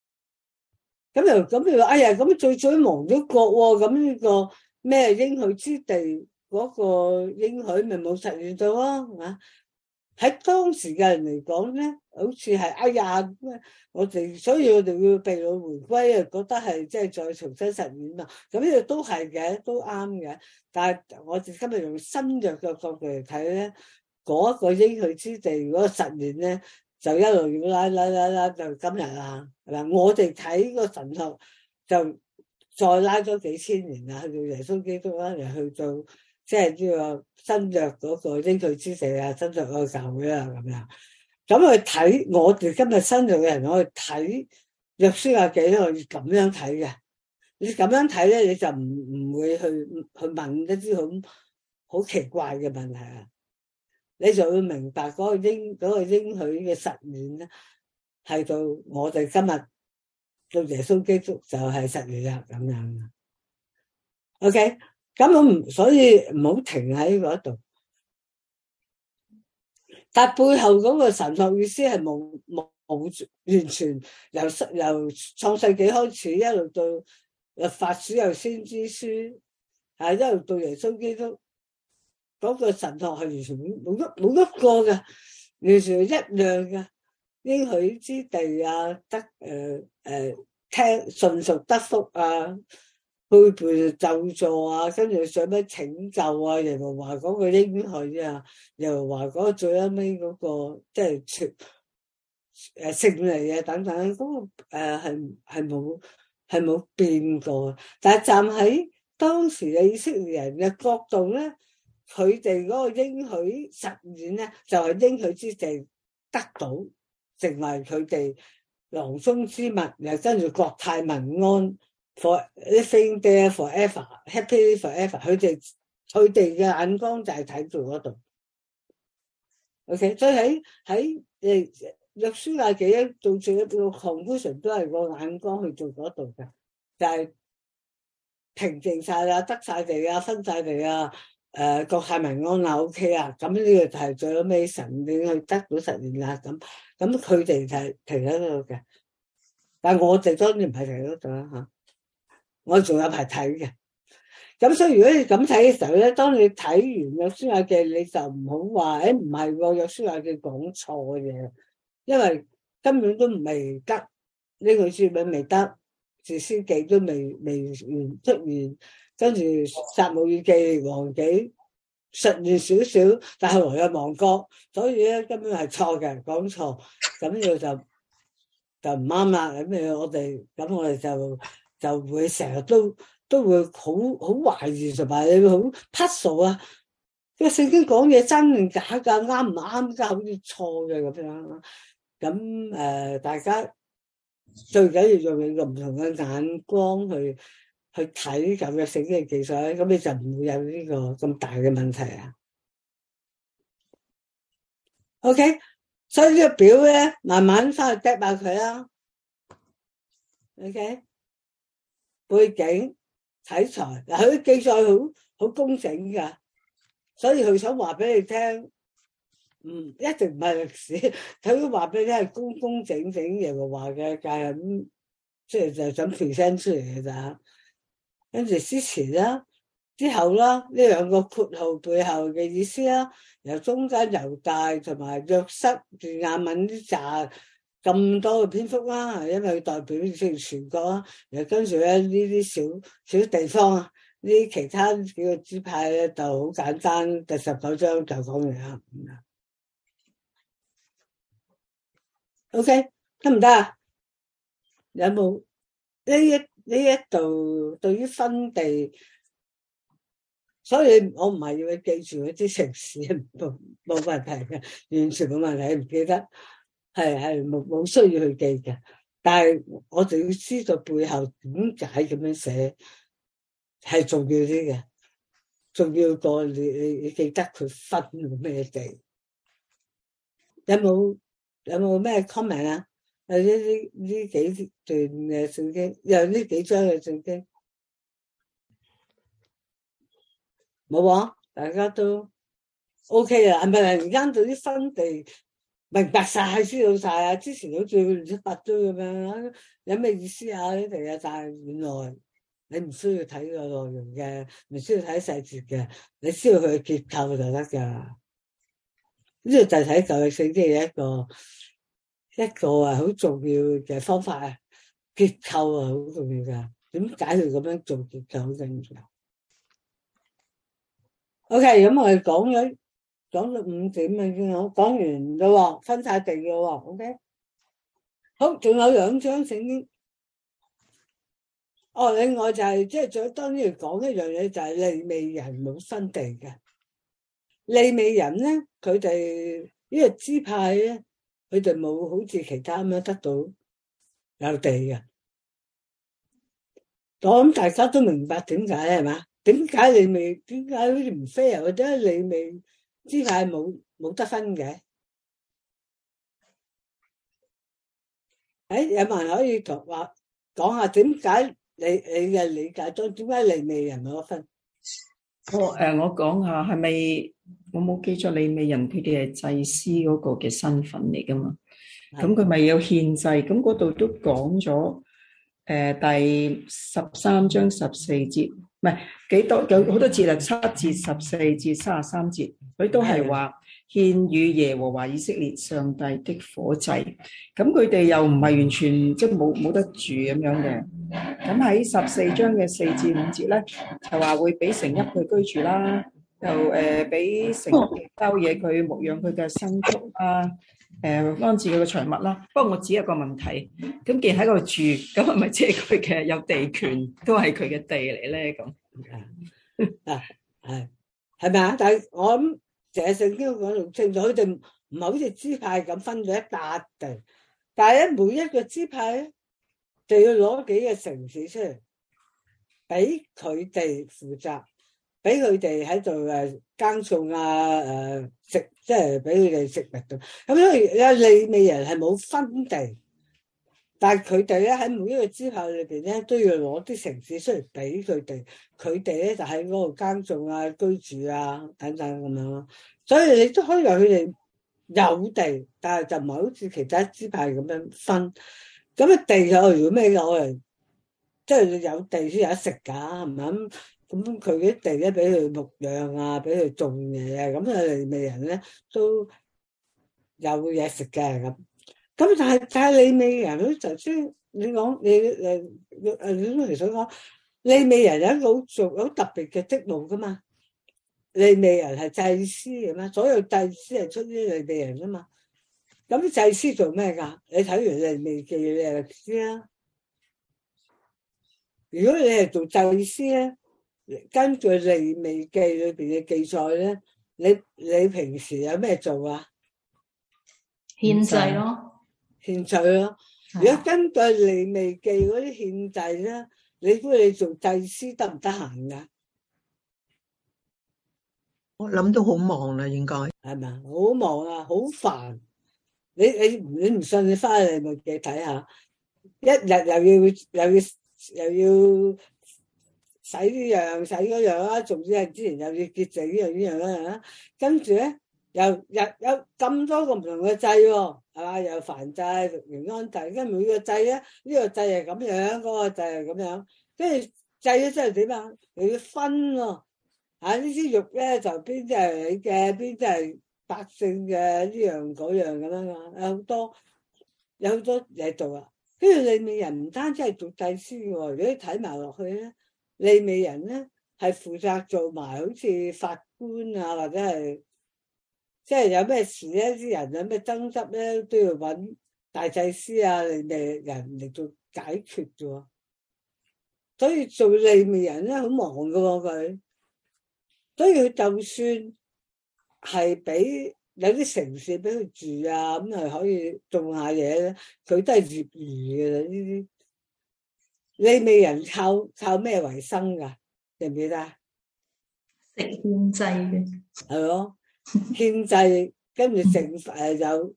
S1: 咁又話哎呀，咁最亡咗國喎，咁呢個咩應許之地嗰個應許咪冇實現到咯，係嘛？喺當時嘅人嚟講咧，好似係哎呀，所以我哋要被擄回歸啊，覺得係即係再重新實現嘛。咁呢個都係嘅，都啱嘅。但係我哋今日用新約嘅角度嚟睇咧，嗰個應許之地如果實現咧，就一路要拉到今日啦，係嘛？我哋睇個神學就再拉咗幾千年啦，去到耶穌基督啦，又去到即係呢個新約嗰個應許之地啊，新約嗰個教會啊咁樣。 咁去睇我哋今日新嚟嘅人，我去睇約書亞記咧，我要咁樣睇嘅。你咁樣睇咧，你就唔會去問一啲好奇怪嘅問題啊！你就會明白嗰個應許嘅實現咧，係到我哋今日到耶穌基督就係實現啦咁樣。OK， 咁所以唔好停喺嗰度。但背後嗰個神學意思係冇完全由創世紀開始一路到律法書又先知書，一路到耶穌基督嗰個神學係完全冇喐過嘅，完全一樣嘅。應許之地啊，聽順屬得福啊，背叛咒詛啊，跟住想咩拯救啊，耶和華嗰個應許啊，耶和華嗰個最尾嗰個即係勝利啊等等，嗰個係冇變過。但係站喺當時嘅以色列人嘅角度咧，佢哋嗰個應許實現咧，就係應許之地得到，成為佢哋囊中之物，又跟住國泰民安。For living there forever, happy forever。佢哋嘅眼光就係睇到嗰度。OK， 所以喺約書亞記到最一個 conclusion 都係個眼光去做嗰度嘅，就係平靜晒啦，得晒地啊，分晒地啊，國泰民安啊 ，OK 啊，咁呢個就係最尾神你去得到實現啦。咁佢哋就係停喺度嘅，但係我哋當然唔係停喺度啦吓。我仲有排睇嘅，咁所以如果你咁睇嘅時候咧，當你睇完約書亞記，你就唔好話唔係喎，約書亞記講錯嘅嘢，因為根本都未得，呢個書本未得，士師記都未完出現，跟住撒母耳記、王紀實現少少，但係後來又亡國，所以咧根本係錯嘅，講錯，咁呢個就唔啱啦。咁我哋就會成日都會好懷疑，同埋你會好 puzzle 啊！個聖經講嘢真定假㗎，啱唔啱㗎？好似錯嘅咁樣。咁大家最緊要用你個唔同嘅眼光去睇咁嘅聖經嘅記載，咁你就唔會有呢個咁大嘅問題啊。OK， 所以呢個表咧，慢慢翻去 drop 下佢啦。OK。背景題材嗱，佢記載好工整噶，所以佢想話俾你聽，一定唔係歷史，佢話俾你聽係工整耶和華嘅介咁，即係就想 present 出嚟嘅咋。跟住之前啦，之後啦，呢兩個括號背後嘅意思啦，由中間猶大同埋約瑟便雅憫啲扎。咁多嘅篇幅啦，因為佢代表住全國啦，然後跟住咧呢啲小地方啊，呢啲其他幾個支派咧就好簡單，第19章就講完啦。OK， 得唔得啊？有冇呢一度對於分地？所以我唔係要你記住嗰啲城市，冇問題嘅，完全冇問題，唔記得。係冇需要去記嘅，但係我哋要知道背後點解咁樣寫係重要啲嘅，重要過你記得佢分咩地。有冇咩 comment 啊？呢幾段嘅聖經，有呢幾章嘅聖經冇啊？大家都 OK 啊？係咪而家到啲分地？明白晒，知道晒啊！之前好似亂七八糟咁樣，有咩意思啊？呢啲啊，但係原來你唔需要睇個內容嘅，唔需要睇細節嘅，你知道佢嘅結構就得噶。呢個就係睇舊約聖經嘅一個啊好重要嘅方法啊，結構啊好重要噶。點解佢咁樣做結構好重要？OK， 咁我哋講到5點啊，已經講完咗，分晒地嘅喎 ，OK。好，仲有2章聖經。另外就係即係當然講一樣嘢，就係利未人冇分地嘅。利未人咧，佢哋呢個支派咧， 佢哋冇好似其他咁樣得到有地嘅。我諗大家都明白點解係嘛？點解利未？點解好似唔 fair？或者利未支派冇得分嘅？有冇人可以講下點解你嘅理解中點解利未人冇得分？
S6: 我講下係咪我冇記錯？利未人佢哋係祭司嗰個嘅身份嚟噶嘛？咁佢咪有獻祭？咁嗰度都講咗。第13章14節，唔係幾多，有好多節啦，7節、14節、33節，佢都係話獻與耶和華以色列上帝的火祭。咁佢哋又唔係完全即係冇得住咁樣嘅。咁喺14章嘅4至5節咧，就話會俾城邑佢居住啦，又俾城邑郊野佢牧養佢嘅牲畜啦。安置佢嘅財物啦。不過我只有個問題，咁既然喺度住，咁係咪即係佢嘅有地權，都係佢嘅地嚟咧？咁
S1: 係咪啊？但係我諗聖經講到清楚，佢哋唔係好似支派咁分咗一笪地，但係咧每一個支派咧就要攞幾個城市出嚟，俾佢哋負責，俾佢哋喺度耕種啊，食，即係俾佢哋食物咁。咁所以利未人係冇分地，但係佢哋咧喺每一個支派裏邊咧都要攞啲城市出嚟俾佢哋，佢哋咧就喺嗰度耕種啊、居住啊等等咁樣咯。所以你都可以話佢哋有地，但係就唔係好似其他支派咁樣分。咁啊地有如果咩嘅，我哋即係有地先有得食㗎，係咪咁佢啲地咧俾佢牧養啊，俾佢種嘢啊，咁啊利未人咧都有嘢食嘅咁。咁但係利未人咧，頭先你講你都嚟想講，利未人有一個好特別嘅職務噶嘛。利未人係祭司嘅嘛，所有祭司係出於利未人噶嘛。咁祭司做咩噶？你睇完利未記你就知啦。如果你係做祭司咧，根據利未記裏邊嘅記載咧，你平時有咩做啊？
S4: 獻祭咯，
S1: 獻祭咯。如果根據利未記嗰啲獻祭咧，你估你做祭司得唔得閒噶？
S5: 我諗都好忙啦，應該
S1: 係咪？好忙啊，好煩。你唔信，你翻去利未記睇下，一日又要洗呢樣洗嗰樣啦，總之係之前又要潔淨呢樣啦，跟住咧又有咁多個唔同嘅祭喎，係嘛？又燔祭、平安祭，跟住每個祭咧呢個祭係咁樣，嗰個祭係咁樣，跟住祭咧真係點啊？又要分喎，呢啲肉咧就邊啲係你嘅，邊啲係百姓嘅，呢樣嗰樣咁樣啊，有好多嘢做啊。跟住利未人唔單止係做祭司喎，如果你睇埋落去咧，利未人咧係負責做埋好似法官啊，或者係即係有咩事咧，啲人有咩爭執咧，都要揾大祭司啊利未人嚟做解決嘅喎。所以做利未人咧好忙嘅喎佢，所以佢就算係俾有啲城市俾佢住啊，咁係可以種下嘢咧，佢都係業餘嘅啦。呢啲利未人靠咩為生噶？記唔記得？
S4: 食獻祭嘅
S1: 係咯，獻祭跟住剩有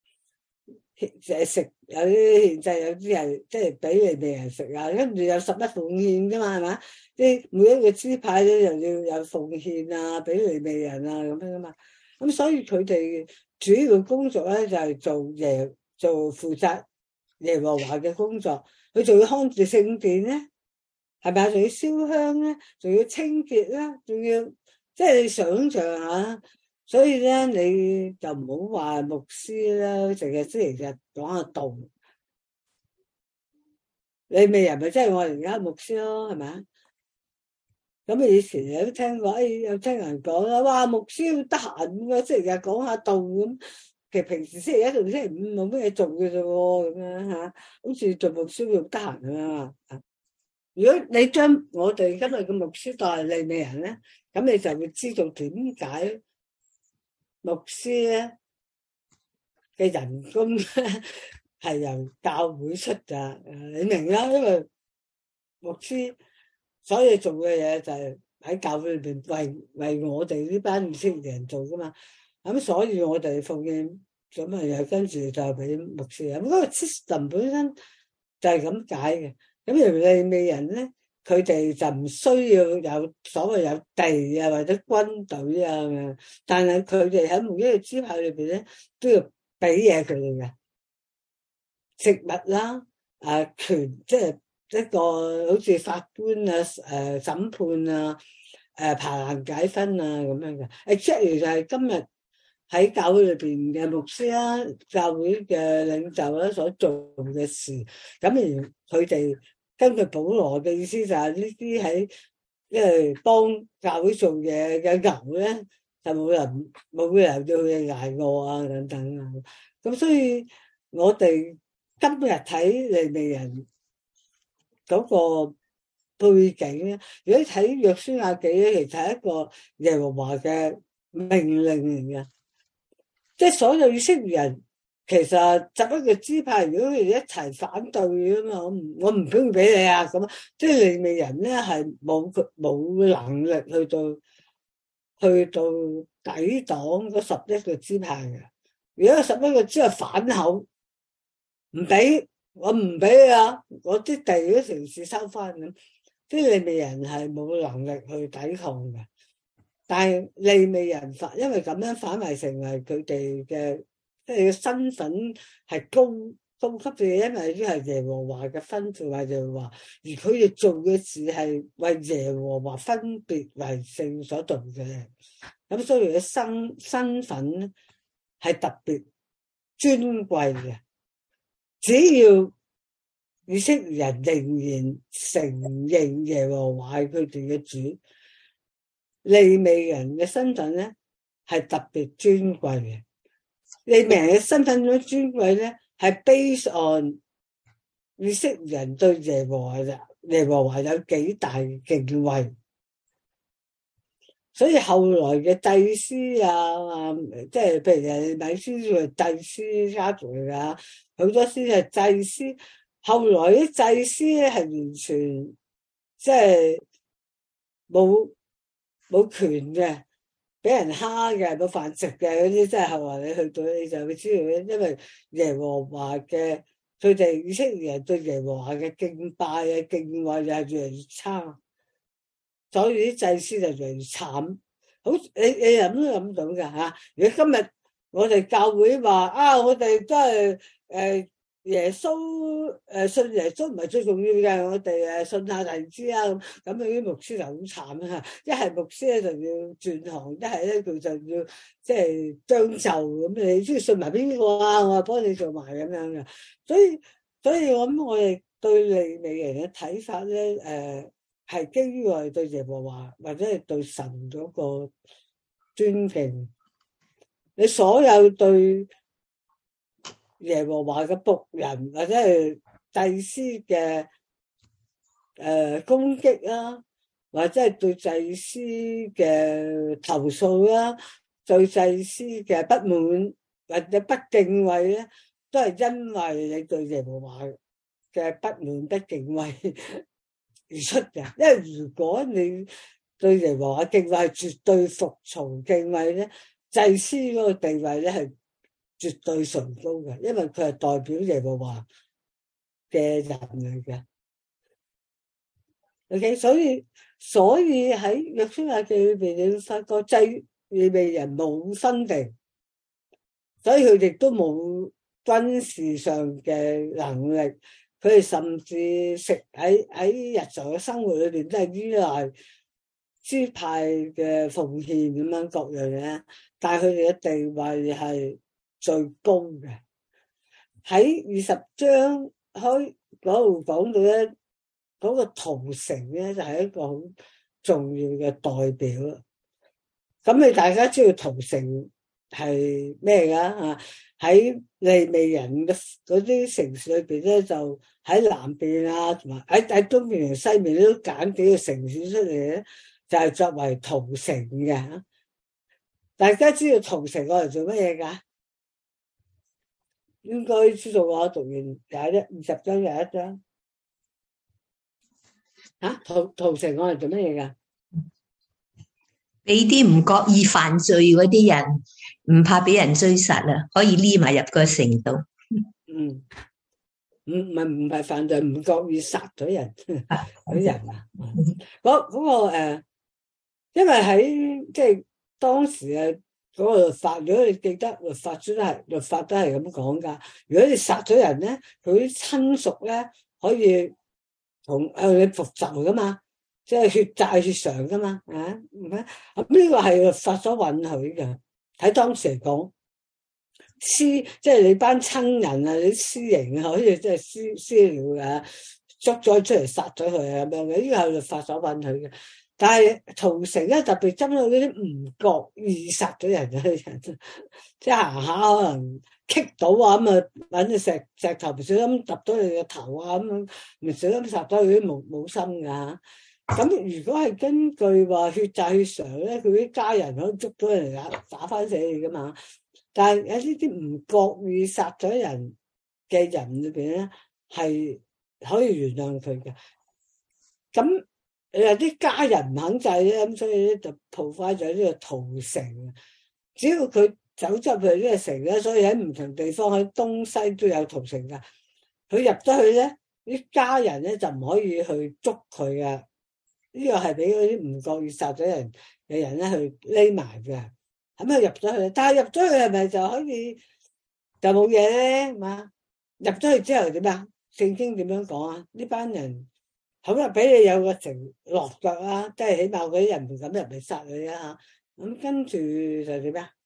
S1: 食，有啲獻祭，有啲係即係俾利未人食啊，跟住有11奉獻噶嘛，係嘛？啲每一個支派咧又要有奉獻啊，俾利未人啊咁樣噶嘛。咁所以佢哋主要嘅工作咧就係做負責耶和華嘅工作，佢仲要看住聖殿咧，係咪啊？仲要燒香咧，仲要清潔啦，仲要即係你想象下。所以咧你就唔好話牧師啦，淨係星期日講下道，利未人咪即係我哋而家牧師咯，係咪啊？咁以前有都聽過，有聽人講啦，哇，牧師要得閒咁，星期日講下道咁。其實平時星期一同星期五冇咩嘢做嘅啫喎，咁樣嚇，好似做牧師要得閒啊嘛。如果你將我哋今日嘅牧師當係利未人咧，咁你就會知道點解牧師咧嘅人工咧係由教會出㗎，你明啦，因為牧師所以做嘅嘢就係喺教會裏邊為我哋呢班以色列人做噶嘛，咁所以我哋奉獻咁啊，又跟住就俾牧師啊，嗰個 system 本身就係咁解嘅。咁而利未人咧，佢哋就唔需要有所謂有地啊或者軍隊啊，但係佢哋喺每一個支派裏邊咧都要俾嘢佢哋嘅食物啦，權即係一個好似法官啊、審判啊、爬行解紛啊咁樣嘅。exactly 就係今日喺教會裏邊嘅牧師啦、教會嘅領袖啦所做嘅事。咁而佢哋根據保羅嘅意思就係呢啲喺因為幫教會做嘢嘅牛咧，就冇人叫佢哋捱餓啊等等啊。咁所以我哋今日睇利未人嗰個背景咧，如果睇約書亞記咧，其實係一個耶和華嘅命令嚟嘅，即係所有以色列人其實11個支派，如果佢哋一齊反對啊嘛，我唔俾你啊咁，即係利未人咧係冇能力去到抵擋嗰11個支派嘅。如果11個支派反口唔俾，我唔俾你啊，我啲地嗰城市收翻咁，啲利未人係冇能力去抵抗嘅。但係利未人因為咁樣反為成為佢哋嘅即係身份係高級嘅，因為呢係耶和華嘅吩咐，或者話而佢哋做嘅事係為耶和華分別為聖所做嘅，咁所以佢身份咧係特別尊貴嘅。只要以色列人仍然承認耶和華係佢哋嘅主，利未人嘅身份咧係特別尊貴嘅。利未人嘅身份咁尊貴咧，係 based on 以色列人對耶和華有幾大敬畏。所以後來嘅祭司啊，即係譬如米書係祭司家族嚟噶，好多先係祭司。後來啲祭司咧係完全即係冇權嘅，俾人蝦嘅，冇飯食嘅嗰啲，即係後來你去到你就會知道咧，因為耶和華嘅佢哋以色列人對耶和華嘅敬拜啊敬畏就係越嚟越差。所以啲祭司就越嚟越慘，好你諗到㗎嚇。如果今日我哋教會話我哋都係耶穌信耶穌唔係最重要嘅，我哋信下弟子啊咁啲牧師就好慘啊！一係牧師咧就要轉行，一係咧佢就要即係將就咁，你中意信埋邊個啊？我幫你做埋咁樣嘅。所以我諗我哋對利未人嘅睇法咧係基於我哋對耶和華或者係對神嗰個尊敬。你所有對耶和華嘅僕人或者係祭司嘅攻擊啦，或者係對祭司嘅投訴啦，對祭司嘅不滿或者不敬畏咧，都係因為你對耶和華嘅不滿不敬畏而出嘅。因為如果你對耶和華敬畏係絕對服從敬畏咧，祭司嗰個地位咧係絕對崇高嘅，因為佢係代表耶和華嘅人嚟嘅。OK， 所以喺約書亞記裏邊，你會發覺利未人冇分地，所以佢哋都冇軍事上嘅能力，佢哋甚至喺日常嘅生活裏邊都係依賴支派嘅奉獻咁樣各樣嘢，但係佢哋嘅地位係最高嘅。喺20章開嗰度講到咧，嗰個屠城咧就係一個好重要嘅代表。咁你大家知道屠城係咩噶嚇？喺利未人嘅嗰啲城市裏邊咧，就喺南邊啊，同埋喺東邊同西面都揀幾個城市出嚟咧，就係作為屠城嘅。大家知道屠城攞嚟做乜嘢噶？ 應該知道我讀完20章21章。屠城我係做乜嘢噶？
S7: 俾啲唔覺意犯罪嗰啲人，唔怕俾人追殺啊，可以匿埋入個城度。
S1: 唔係犯罪，唔覺意殺咗人嗰啲人啊。嗰個因為喺即係當時嘅嗰個律法，如果你記得律法都係咁講噶。如果你殺咗人咧，佢啲親屬咧可以向你復仇噶嘛，即係血債血償噶嘛，咁呢個係律法所允許嘅。喺當時嚟講，即係你班親人啊，你私刑啊，好似即係私了啊，捉咗出嚟殺咗佢啊咁樣嘅，呢個係律法所允許嘅。但係屠城咧特別針對嗰啲唔覺意殺咗人嘅人，即係行下可能棘到啊咁啊，揾隻石頭唔小心揼到你個頭啊咁樣，唔小心殺咗佢啲冇心噶。咁如果係根據話血債血償咧，佢啲家人可以捉到人打翻死你噶嘛。但係有呢啲唔覺意殺咗人嘅人裏邊咧，係可以原諒佢嘅。咁有啲家人唔肯制咧，咁所以咧就破壞咗呢個屠城。只要佢走入去呢個城咧，所以喺唔同地方喺東西都有屠城噶。佢入咗去咧，啲家人咧就唔可以去捉佢噶。呢個係俾嗰啲唔覺意殺咗人嘅人咧去匿埋嘅。咁佢入咗去，但係入咗去係咪就可以就冇嘢咧？嘛，入咗去之後點啊？聖經點樣講啊？呢班人好啦，俾你有個城落腳啊，即係起碼嗰啲人唔敢入嚟殺你啊。咁跟住就點啊？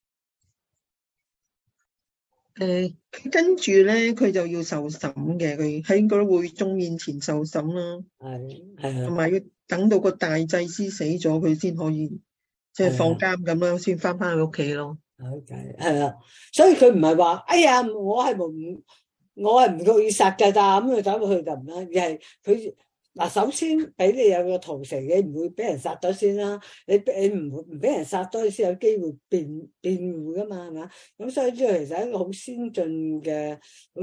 S5: 跟住咧，佢就要受審嘅，佢喺嗰會眾面前受審啦。係啊，同埋要等到個大祭司死咗，佢先可以即係放監咁樣，先翻去屋企咯。
S1: 係啊，所以佢唔係話，哎呀，我係唔覺意殺㗎咋，咁佢走過去就唔啦，而係佢嗱，首先俾你有個屠城，你唔會俾人殺咗先啦。你唔俾人殺咗，你先有機會辯護噶嘛，係嘛？咁所以呢個其實係一個好先進嘅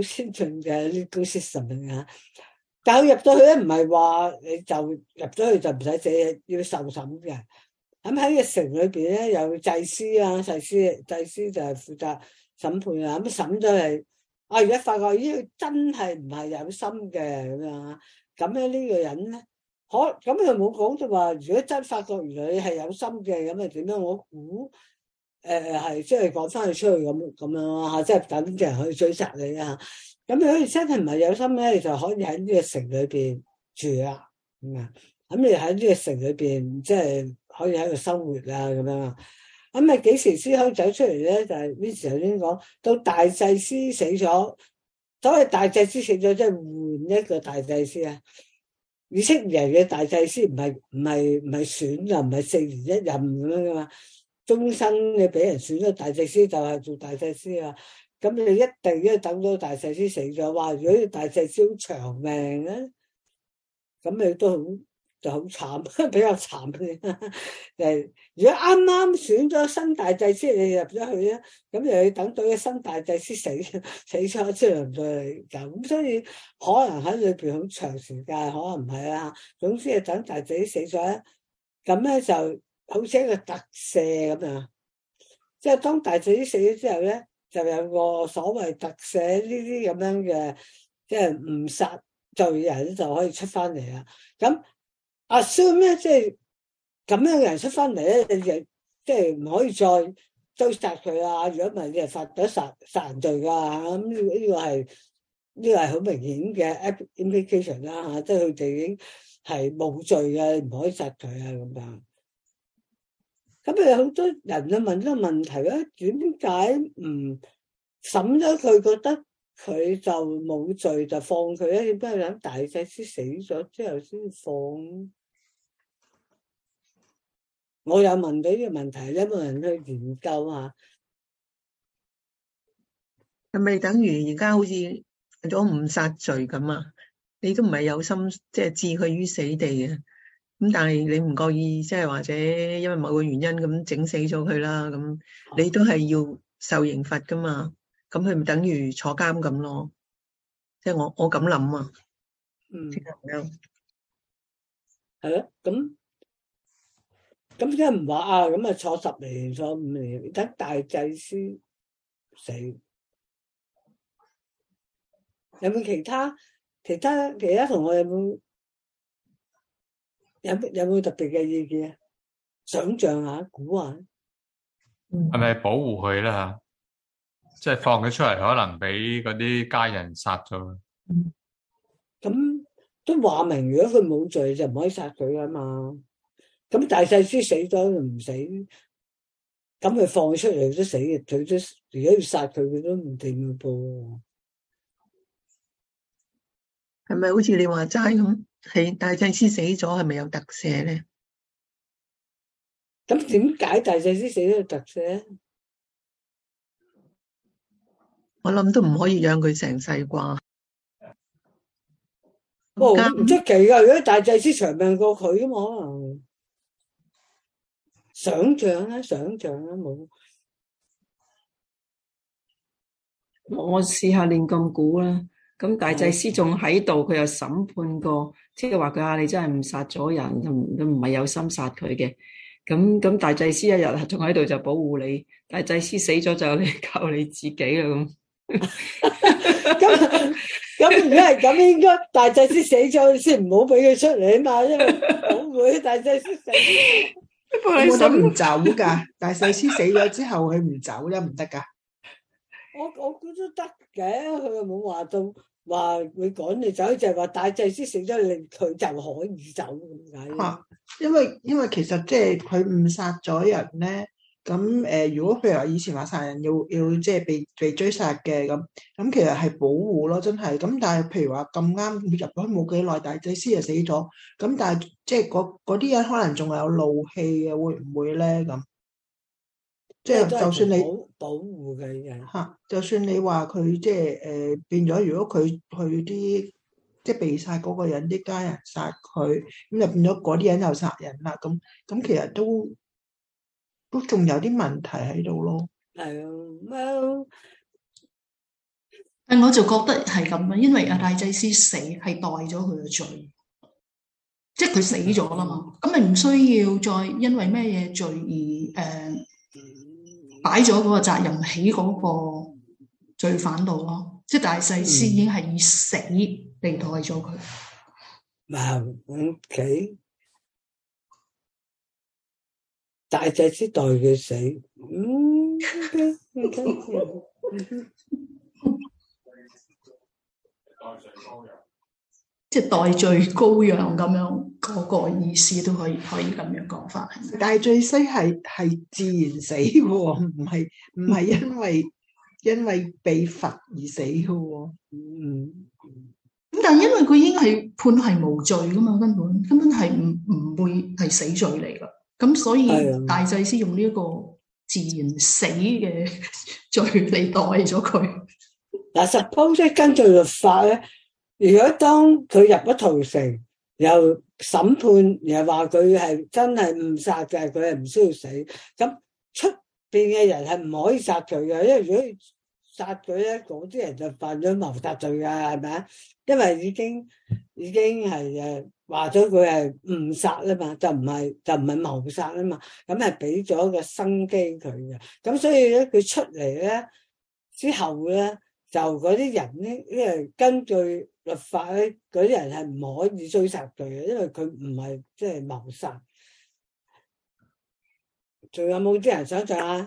S1: legal system 嚟㗎。但係入咗去咧，唔係話你就入咗去就唔使死，要受審嘅。咁喺個城裏邊咧，有祭司啊，祭司就係負責審判啊。咁審咗嚟，而家發覺佢真係唔係有心嘅咁樣。咁咧呢個人咧，咁佢冇講就話，如果真發覺原來你係有心嘅，咁係點樣？我估係即係趕翻佢出去咁樣啊，即係等啲人去追殺你啊。咁如果你真係唔係有心咧，你就可以喺呢個城裏邊住啦。咁你喺呢個城裏邊，即係可以喺度生活啊咁樣啊。咁啊幾時先可以走出嚟咧？就係呢時頭先講到大祭司死咗。所謂大祭司死咗，即係換一個大祭司啊！以色列人嘅大祭司唔係選啊，唔係4年一任咁樣噶嘛，終身你俾人選咗大祭司就係做大祭司啊！咁你一定要等到大祭司死咗，話如果大祭司好長命咧，咁你都就好慘，比較慘嘅。如果啱啱選咗新大祭司，你入咗去咧，咁又要等到個新大祭司死咗先能再嚟咁，所以可能喺裏邊好長時間，可能唔係啦。總之係等大祭司死咗咧，咁咧就好似一個特赦咁樣，即係當大祭司死咗之後咧，就有個所謂特赦呢啲咁樣嘅，即係誤殺罪人就可以出翻嚟啦。咁assume咧，即係咁樣嘅人出翻嚟咧，你就即係唔可以再追殺佢啊！如果唔係，你係犯咗殺人罪噶。咁呢個係好明顯嘅 implication 啦嚇，即係佢哋已經係冇罪嘅，唔可以殺佢啊咁樣。咁有好多人就問咗個問題咧，點解唔審咗佢，覺得佢就冇罪就放佢咧？點解要等大祭司死咗之後先放？我有問到呢個問題，有冇人去研究啊？
S5: 係咪等於而家好似咗誤殺罪咁啊？你都唔係有心，即係置佢於死地嘅。咁但係你唔覺意，即係或者因為某個原因咁整死咗佢啦，咁你都係要受刑罰噶嘛？ 咁佢咪等於坐監咁咯？即係我咁諗啊。
S1: 嗯，
S5: 即係咁樣。
S1: 係咯，咁即係唔話啊，咁啊坐10年坐5年，等大祭司死。有冇其他同學有冇特別嘅意見啊？想象下，估下。
S8: 係咪保護佢啦？即係放佢出嚟，可能俾嗰啲家人殺咗。
S1: 咁都話明，如果佢冇罪就唔可以殺佢噶嘛。咁大祭司死咗就唔死，咁佢放佢出嚟都死嘅，佢都如果要殺佢，佢都唔掂嘅噃。
S5: 係咪好似你話齋咁？係大祭司死咗，係咪有特赦咧？
S1: 咁點解大祭司死咗有特赦？
S5: 我諗都唔可以養佢成世啩。
S1: 唔出奇噶，如果大祭司長命過佢，咁可能想象啦，冇。
S6: 我試下亂咁估啦。咁大祭司仲喺度，佢又審判過，即係話佢啊，你真係誤殺咗人，都唔係有心殺佢嘅。咁大祭司一日仲喺度就保護你，大祭司死咗就你靠你自己啦咁。
S1: 咁如果係咁，應該大祭司死咗先唔好俾佢出嚟啊嘛，因為保護大祭司死。
S2: 我都唔走噶，大祭司死咗之後佢唔走得唔得噶？
S1: 我估都得嘅，佢又冇話到話會趕你走，就係話大祭司死咗，佢就可以走咁解。
S2: 因為其實即係佢誤殺咗人咧，咁如果譬如話以前話殺人要即係被追殺嘅咁其實係保護咯，真係。咁但係譬如話咁啱入咗冇幾耐，大祭司就死咗，咁但係即係嗰啲人可能仲有怒氣嘅，會唔會咧咁？即係就算你
S1: 保護嘅人
S2: 就算你話佢即係變咗，如果佢去啲即係被殺嗰個人啲家人殺佢，咁就變咗嗰啲人又殺人啦，咁其實都仲有啲問題喺度咯。
S1: 係啊，
S4: 但我就覺得係咁樣，因為阿大祭司死係代咗佢嘅罪，即係佢死咗啦嘛，咁咪唔需要再因為咩嘢罪而擺咗嗰個責任喺嗰個罪犯度咯，即係大祭司已經係以死嚟代咗佢。
S1: OK， 大祭司代佢死，
S4: 即係代罪羔羊咁樣，嗰個意思都可以咁樣講法。
S2: 大祭司係自然死嘅，唔係因為被罰而死嘅。
S4: 咁但係因為佢已經係判係無罪噶嘛，根本係唔會係死罪嚟噶。咁所以大祭司用呢一個自然死嘅罪嚟代咗佢。
S1: 嗱，suppose 根據律法咧，如果當佢入咗屠城，又審判，又話佢係真係誤殺嘅，佢係唔需要死。咁出邊嘅人係唔可以殺佢嘅，因為如果殺佢咧，嗰啲人就犯咗謀殺罪嘅，係咪啊？因為已經係話咗佢係誤殺啦嘛，就唔係謀殺啦嘛，咁係俾咗個生機佢嘅。咁所以咧，佢出嚟咧之後咧，就嗰啲人咧，因為根據律法咧，嗰啲人係唔可以追殺佢嘅，因為佢唔係即係謀殺。仲有冇啲人想象啊？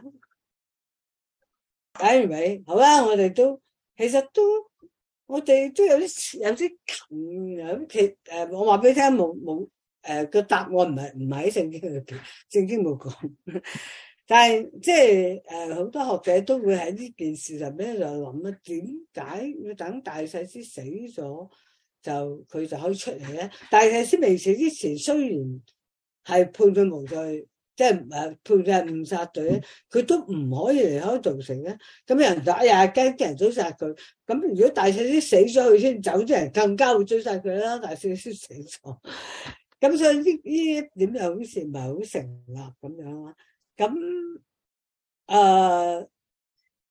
S1: 解完未？好啦，我哋都有啲近嘅。我話俾你聽，冇個答案唔係喺聖經裏邊，聖經冇講。但係即係好多學者都會喺呢件事上邊就諗啊，點解要等大祭司死咗就佢就可以出嚟咧？大祭司未死之前，雖然係判佢無罪，即係判佢係誤殺罪，佢都唔可以離開屠城咧。咁有人就哎呀驚啲人追殺佢。咁如果大祭司死咗，佢先走，啲人更加會追殺佢啦。大祭司死咗，咁所以呢一點又好似唔係好成立咁樣啦。咁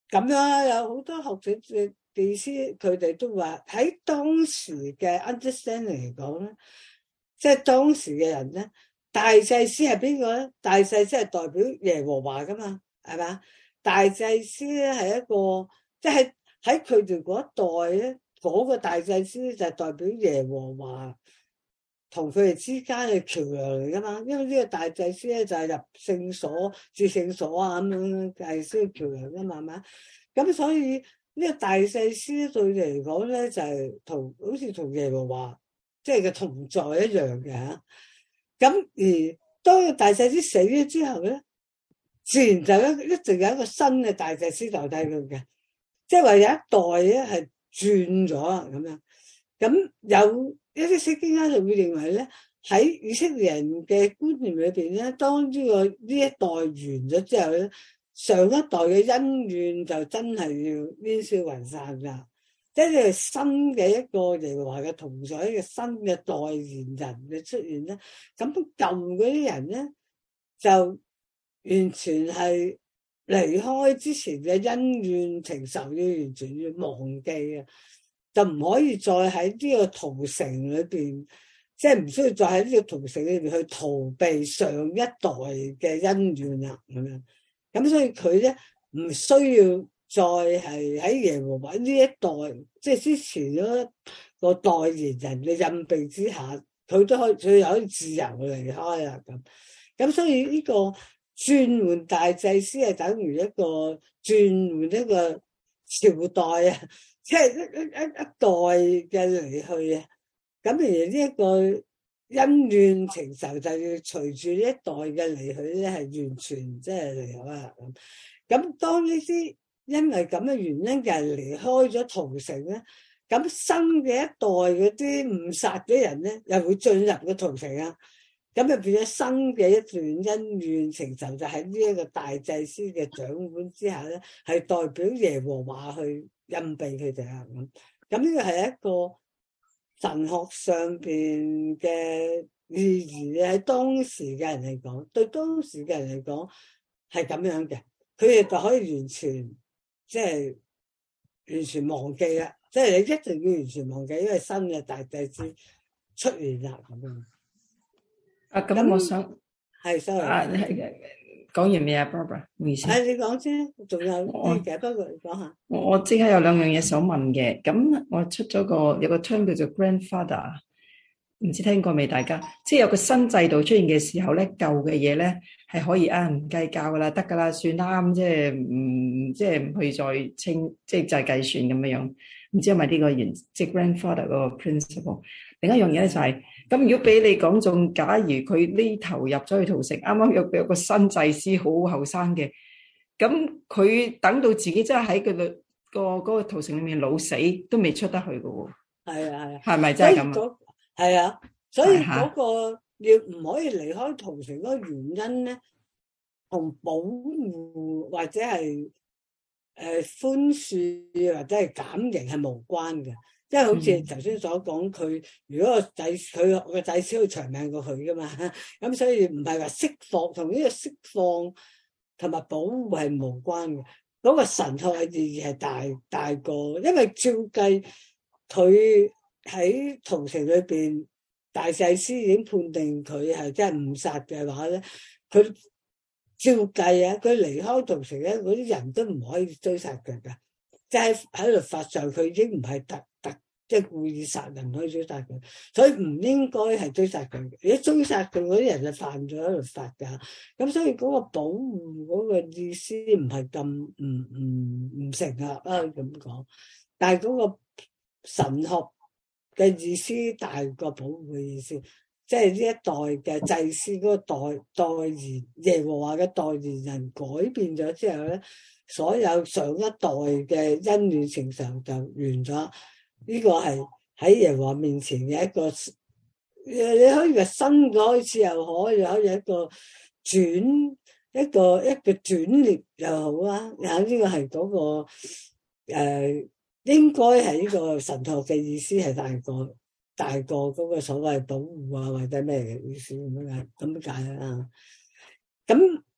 S1: 咁樣有好多學者技師，佢哋都話喺當時嘅 understanding 嚟講咧，即係當時嘅人咧，大祭司係邊個咧？大祭司係代表耶和華噶嘛，係嘛？大祭司咧係一個，即係喺佢哋嗰一代咧，嗰個大祭司就係代表耶和華同佢哋之間嘅橋梁嚟噶嘛。因為呢個大祭司咧就係入聖所、至聖所啊咁樣祭司嘅橋梁噶嘛，係嘛？咁所以呢個大祭司對佢嚟講咧就係好似同耶和華即係嘅同在一樣嘅嚇。咁而當個大祭司死咗之後咧，自然就一直有一個新嘅大祭司代替佢嘅，即係話有一代咧係轉咗咁樣。咁有一啲釋經家就會認為咧，喺以色列人嘅觀念裏邊咧，當呢一代完咗之後咧，上一代嘅恩怨就真係要煙消雲散噶，即係新嘅一個耶和華嘅同在嘅新嘅代言人嘅出現咧，咁舊嗰啲人咧就完全係離開之前嘅恩怨情仇，要完全要忘記啊，就唔可以再喺呢個屠城裏邊，即係唔需要再喺呢個屠城裏邊去逃避上一代嘅恩怨啦咁樣。咁所以佢咧唔需要再係喺耶和華呢一代，即係之前嗰個代言人嘅蔭庇之下，佢都可以自由離開啦咁。咁所以呢個轉換大祭司係等於一個轉換一個朝代啊，即係一代嘅離去啊。咁而呢一個恩怨情仇就要隨住呢一代嘅離去咧，係完全即係離開啦咁。咁當呢啲因為咁嘅原因嘅人離開咗屠城咧，咁新嘅一代嗰啲誤殺嘅人咧，又會進入個屠城啊。咁就變咗新嘅一段恩怨情仇，就喺呢一個大祭司嘅掌管之下咧，係代表耶和華去蔭庇佢哋啊咁。咁呢個係一個神學上邊嘅意義，喺當時嘅人嚟講，對當時嘅人嚟講係咁樣嘅，佢哋就可以完全即係完全忘記啦，即係你一定要完全忘記，因為新嘅大祭司出現啦咁樣。
S6: 咁我想
S1: 係 sorry，
S6: 講完未啊 Barbara？ 唔好意思。
S1: 你講先，仲有啲嘅，不過你講下。我
S6: 即刻有兩樣嘢想問嘅。咁我出咗有個 term 叫做 grandfather， 唔知聽過未？大家即係有個新制度出現嘅時候咧，舊嘅嘢咧係可以唔計較噶啦，得噶啦，算啦，咁即係唔去再清，即係就係計算咁樣樣。唔知係咪呢個即係 grandfather 嗰個 principle？ 另一樣嘢咧就係、是。咁如果俾你講中，假如佢呢頭入咗去屠城，啱啱有個新祭司好後生嘅，咁佢等到自己真係喺佢嗰個屠城裏面老死，都未出得去嘅喎。
S1: 係啊係啊，
S6: 係咪真係咁啊？
S1: 係啊，所以嗰個要唔可以離開屠城嗰個原因咧，同保護或者係寬恕或者係減刑係無關嘅。即係好似頭先所講，佢如果佢個仔先會長命過佢噶嘛，咁所以唔係話釋放同呢個釋放同埋保護係無關嘅。嗰個神學嘅意義係大過，因為照計佢喺屠城裏邊，大祭司已經判定佢係真係誤殺嘅話咧，佢照計啊，佢離開屠城咧，嗰啲人都唔可以追殺佢噶，即係喺律法上佢已經唔係即係故意殺人可以追殺佢，所以唔應該係追殺佢。如果追殺佢嗰啲人就犯咗律法噶，咁所以嗰個保護嗰個意思唔係咁唔成立啊咁講。但係嗰個神學嘅意思大過保護嘅意思，即係呢一代嘅祭司嗰個代言耶和華嘅代言人改變咗之後咧，所有上一代嘅恩怨情仇就完咗。呢個係喺耶和華面前嘅一個，你可以話新嘅開始，又可以一個一個轉捩又好啊。呢個係嗰個應該係呢個神學嘅意思係大過嗰個所謂保護啊或者咩嘅意思咁解啊。咁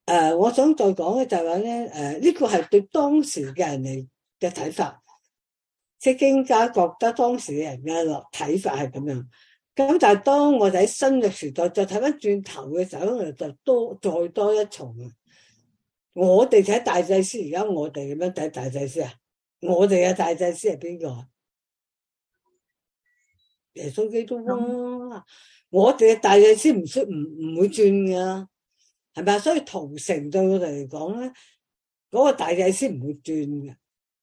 S1: 我想再講嘅就係話咧，呢個係對當時嘅人嚟嘅睇法，即係經家覺得當時嘅人嘅睇法係咁樣。咁但係當我哋喺新嘅時代再睇翻轉頭嘅時候，就再多一重啊！我哋睇大祭司，而家我哋咁樣睇大祭司啊？我哋嘅大祭司係邊個？耶穌基督咯。我哋嘅大祭司唔會轉噶，係咪？所以屠城對我哋嚟講咧，嗰個大祭司唔會轉嘅。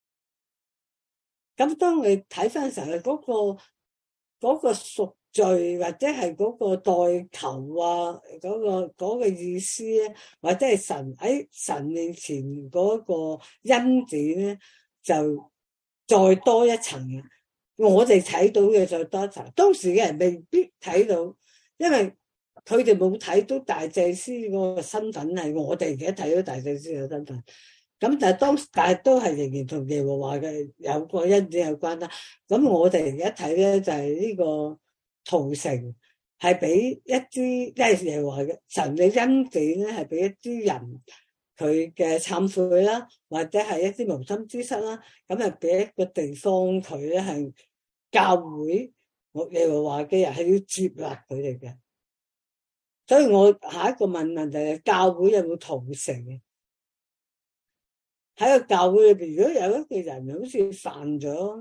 S1: 咁當你睇翻嘅時候，嗰個贖罪或者係嗰個代求啊，嗰個意思咧，或者係神喺神面前嗰個恩典咧，就再多一層嘅。我哋睇到嘅再多一層，當時嘅人未必睇到，因為佢哋冇睇到大祭司個身份係我哋而家睇到大祭司嘅身份。咁但係都係仍然同耶和華嘅有個恩典有關啦。咁我哋而家睇咧就係呢個屠城係俾一啲，即係耶和華嘅神嘅恩典咧，係俾一啲人佢嘅懺悔啦，或者係一啲無心之失啦，咁啊俾一個地方佢咧係教會耶和華嘅人係要接納佢哋嘅。所以我下一個問題係教會有冇屠城？喺個教會裏邊，如果有一個人好似犯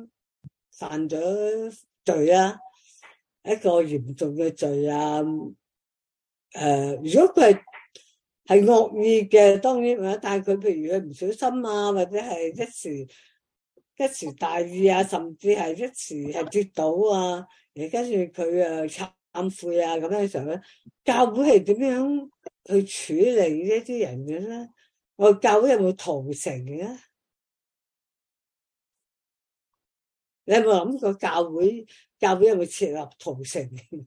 S1: 咗罪啊，一個嚴重嘅罪啊，如果佢係惡意嘅，當然，但係佢譬如佢唔小心啊，或者係一時大意啊，甚至係一時係跌倒啊，跟住佢懺悔啊咁樣嘅時候咧，教會係點樣去處理呢啲人嘅咧？我教會有冇屠城嘅？你有冇諗過教會有冇設立屠城？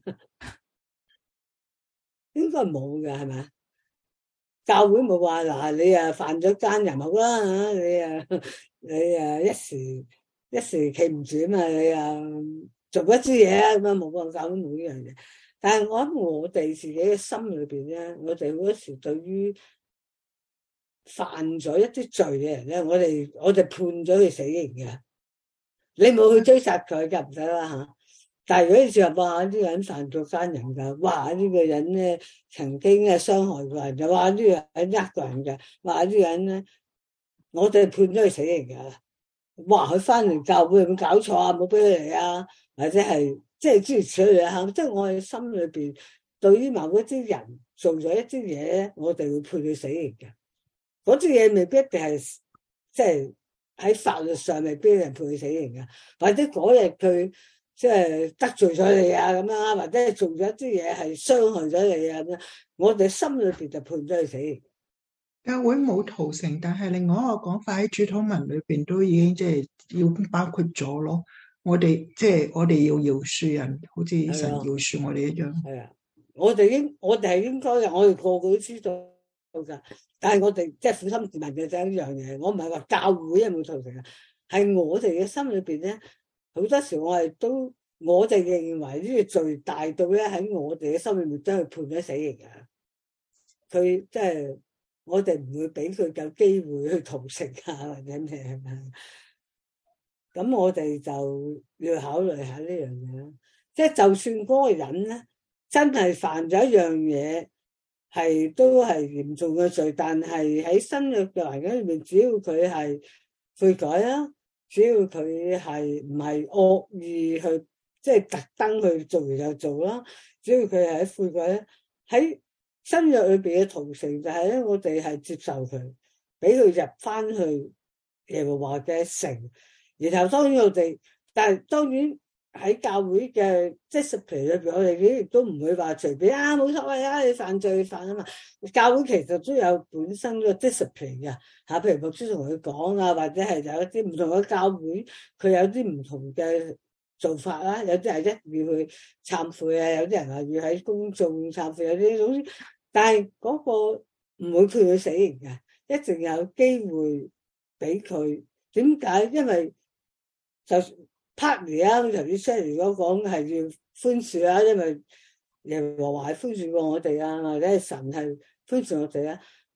S1: 應該冇嘅，係咪？教會冇話嗱，你犯咗奸淫好啦，你一時企唔住啊嘛，你做一啲嘢啊咁樣，冇個教會冇呢樣嘢。但係我諗我哋自己嘅心裏邊咧，我哋好多時對於犯咗一啲罪嘅人咧，我哋判咗佢死刑嘅，你冇去追殺佢就唔使啦吓。但係如果你話哇呢個人犯咗奸淫噶，哇呢個人咧曾經傷害過人，就話呢個人呃個人嘅，話呢個人咧，我哋判咗佢死刑噶。哇佢翻嚟教會有冇搞錯啊？冇俾佢嚟啊？或者係即係諸如此類吓，即係我哋心裏邊對於某一啲人做咗一啲嘢咧，我哋會判佢死刑嘅。嗰啲嘢未必一定係即係喺法律上未必有人判佢死刑嘅，或者嗰日佢即係得罪咗你啊咁樣，或者係做咗一啲嘢係傷害咗你啊咁樣，我哋心裏邊就判咗佢死刑。
S2: 教會冇屠城，但係另外一個講法喺主禱文裏邊都已經即係要包括咗咯。我哋要饒恕人，好似神饒恕我哋一樣。
S1: 係啊，我哋係應該嘅，我哋個個都知道噶。但係我哋即係苦心自問嘅就係一樣嘢，我唔係話教會有冇屠城啊，係我哋嘅心裏邊咧，好多時我哋認為呢個罪大到咧喺我哋嘅心裏面都係判咗死刑啊！佢即係我哋唔會俾佢有機會去屠城啊，或者咩係咪？咁我哋就要考慮下呢樣嘢，即係就算嗰個人咧真係犯咗一樣嘢，都係嚴重嘅罪，但係喺新約嘅環境裏面，只要佢係悔改啦，只要佢係唔係惡意去即係特登去做完就做啦，只要佢係喺悔改咧，喺新約裏邊嘅屠城就係咧，我哋係接受佢，俾佢入翻去耶和華嘅城，然後當然但係當然喺教會嘅 discipline 裏邊，我哋亦都唔會話隨便冇所謂啊，你犯罪犯啊嘛。教會其實都有本身個 discipline 嘅嚇，譬如牧師同佢講啊，或者係有一啲唔同嘅教會，佢有啲唔同嘅做法啦。有啲係一定要去懺悔啊，有啲人話要喺公眾懺悔，有啲總之，但係嗰個唔會判佢死刑嘅，一定有機會俾佢。點解？因為就 partly 啊，頭先 Sherry 如果講係要寬恕啊，因為耶和華係寬恕過我哋啊，或者係神係寬恕我哋啊。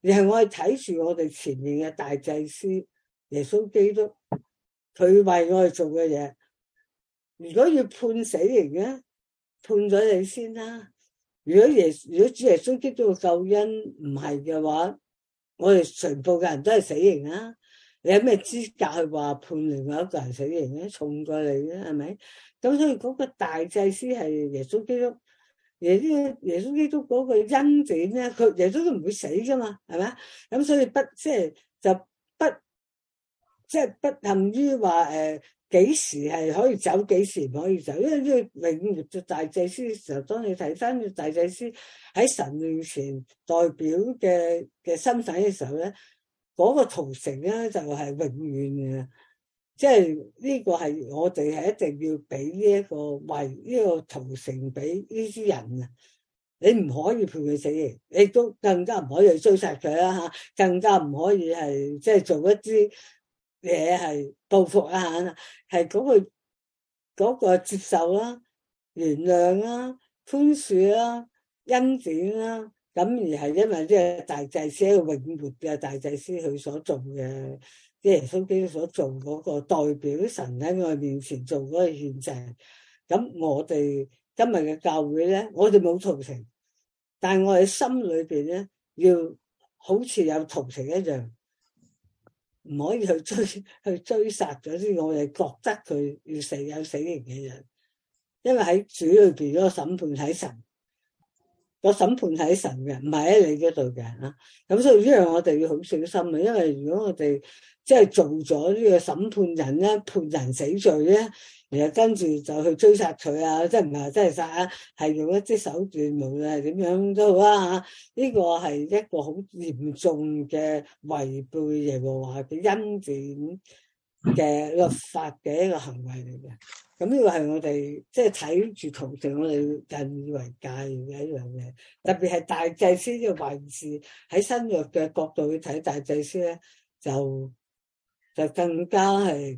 S1: 而係我哋睇住我哋前面嘅大祭司耶穌基督，佢為我哋做嘅嘢。如果要判死刑咧，判咗你先啦。如果主耶穌基督嘅救恩唔係嘅話，我哋全部嘅人都係死刑啦。你有咩資格去話判另外一個人死刑咧？重過你咧，係咪？咁所以嗰個大祭司係耶穌基督。耶穌基督嗰個恩典咧，佢耶穌都唔會死噶嘛，係咪？咁所以不幸於話幾時係可以走，幾時唔可以走，因為呢個永活嘅大祭司嘅時候，當你睇翻個大祭司喺神面前代表嘅身份嘅時候咧，嗰個屠城咧就係永遠嘅。即係呢個係我哋係一定要俾呢一個為呢個屠城俾呢啲人啊！你唔可以判佢死刑，你都更加唔可以去追殺佢啦嚇，更加唔可以係即係做一啲嘢係報復啊嚇，係嗰個接受啦、原諒啦、寬恕啦、恩典啦，咁而係因為呢個大祭司一個永活嘅大祭司佢所做嘅。即係耶穌基督所做嗰個代表神喺我哋面前做嗰個獻祭，咁我哋今日嘅教會咧，我哋冇屠城，但係我哋心裏邊咧，要好似有屠城一樣，唔可以去追殺咗啲我哋覺得佢要死有死刑嘅人，因為喺主裏邊嗰個審判喺神，個審判喺神嘅，唔係喺你嗰度嘅嚇。咁所以呢樣我哋要好小心啊，因為如果我哋即係做咗呢個審判人咧，判人死罪咧，然後跟住就去追殺佢啊！即係唔係話真係殺啊，係用一啲手段，無論係點樣都好啦嚇。呢個係一個好嚴重嘅違背耶和華嘅恩典嘅律法嘅一個行為嚟嘅。咁呢個係我哋即係睇住屠城，我哋引以為戒嘅一樣嘢。特別係大祭司呢個位置，喺新約嘅角度去睇大祭司咧，就更加係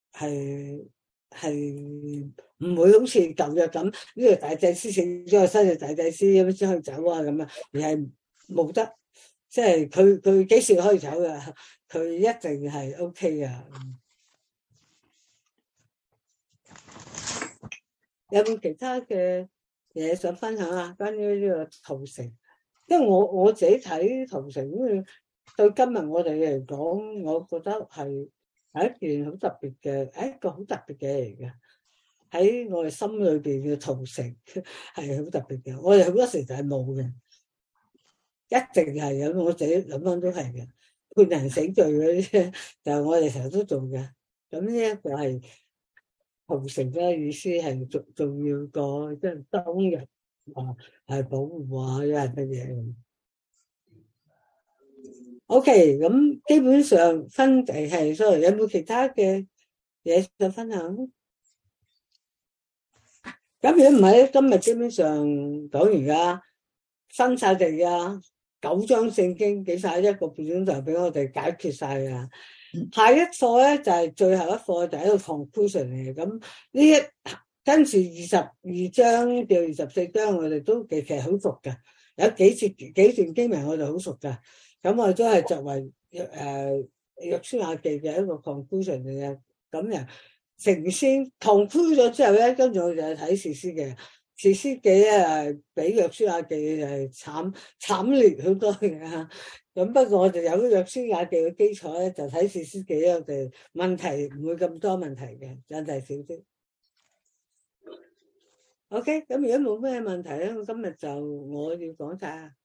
S1: 唔會好似舊約咁，呢個大祭司死咗，新嘅大祭司咁先可以走啊咁啊，而係冇得，即係佢幾時可以走噶？佢一定係 OK 噶。有冇其他嘅嘢想分享啊？關於呢個屠城，因為我自己睇屠城，對今日我哋嚟講，我覺得係一件好特別嘅，係一個好特別嘅嚟嘅。喺我哋心裏邊嘅屠城係好特別嘅。我哋好多時就係冇嘅，一定係有。我自己諗翻都係嘅，判人死罪嗰啲就係我哋成日都做嘅。咁呢一個係屠城嘅意思係重要過即係當日係保護啊，因為乜嘢？OK，咁基本上分地係，sorry，有冇其他嘅嘢想分享？咁如果唔係，今日基本上講完噶，分晒地噶，9章聖經幾晒1個半鐘頭俾我哋解決晒噶。下一課咧就係最後一課，就係一個 conclusion 嚟嘅。咁呢跟住22章到24章，我哋都其實好熟噶，有幾段經文我哋好熟噶。咁我哋都係作為約書亞記嘅一個 conclusion 嚟嘅。咁又成先 conclude 咗之後咧，跟住我哋就睇士師記。士師記咧比約書亞記係慘烈好多嘅。咁不過我哋有咗約書亞記嘅基礎咧，就睇士師記咧，我哋問題唔會咁多問題嘅，真係少啲。OK，咁如果冇咩問題咧，我今日就我要講晒。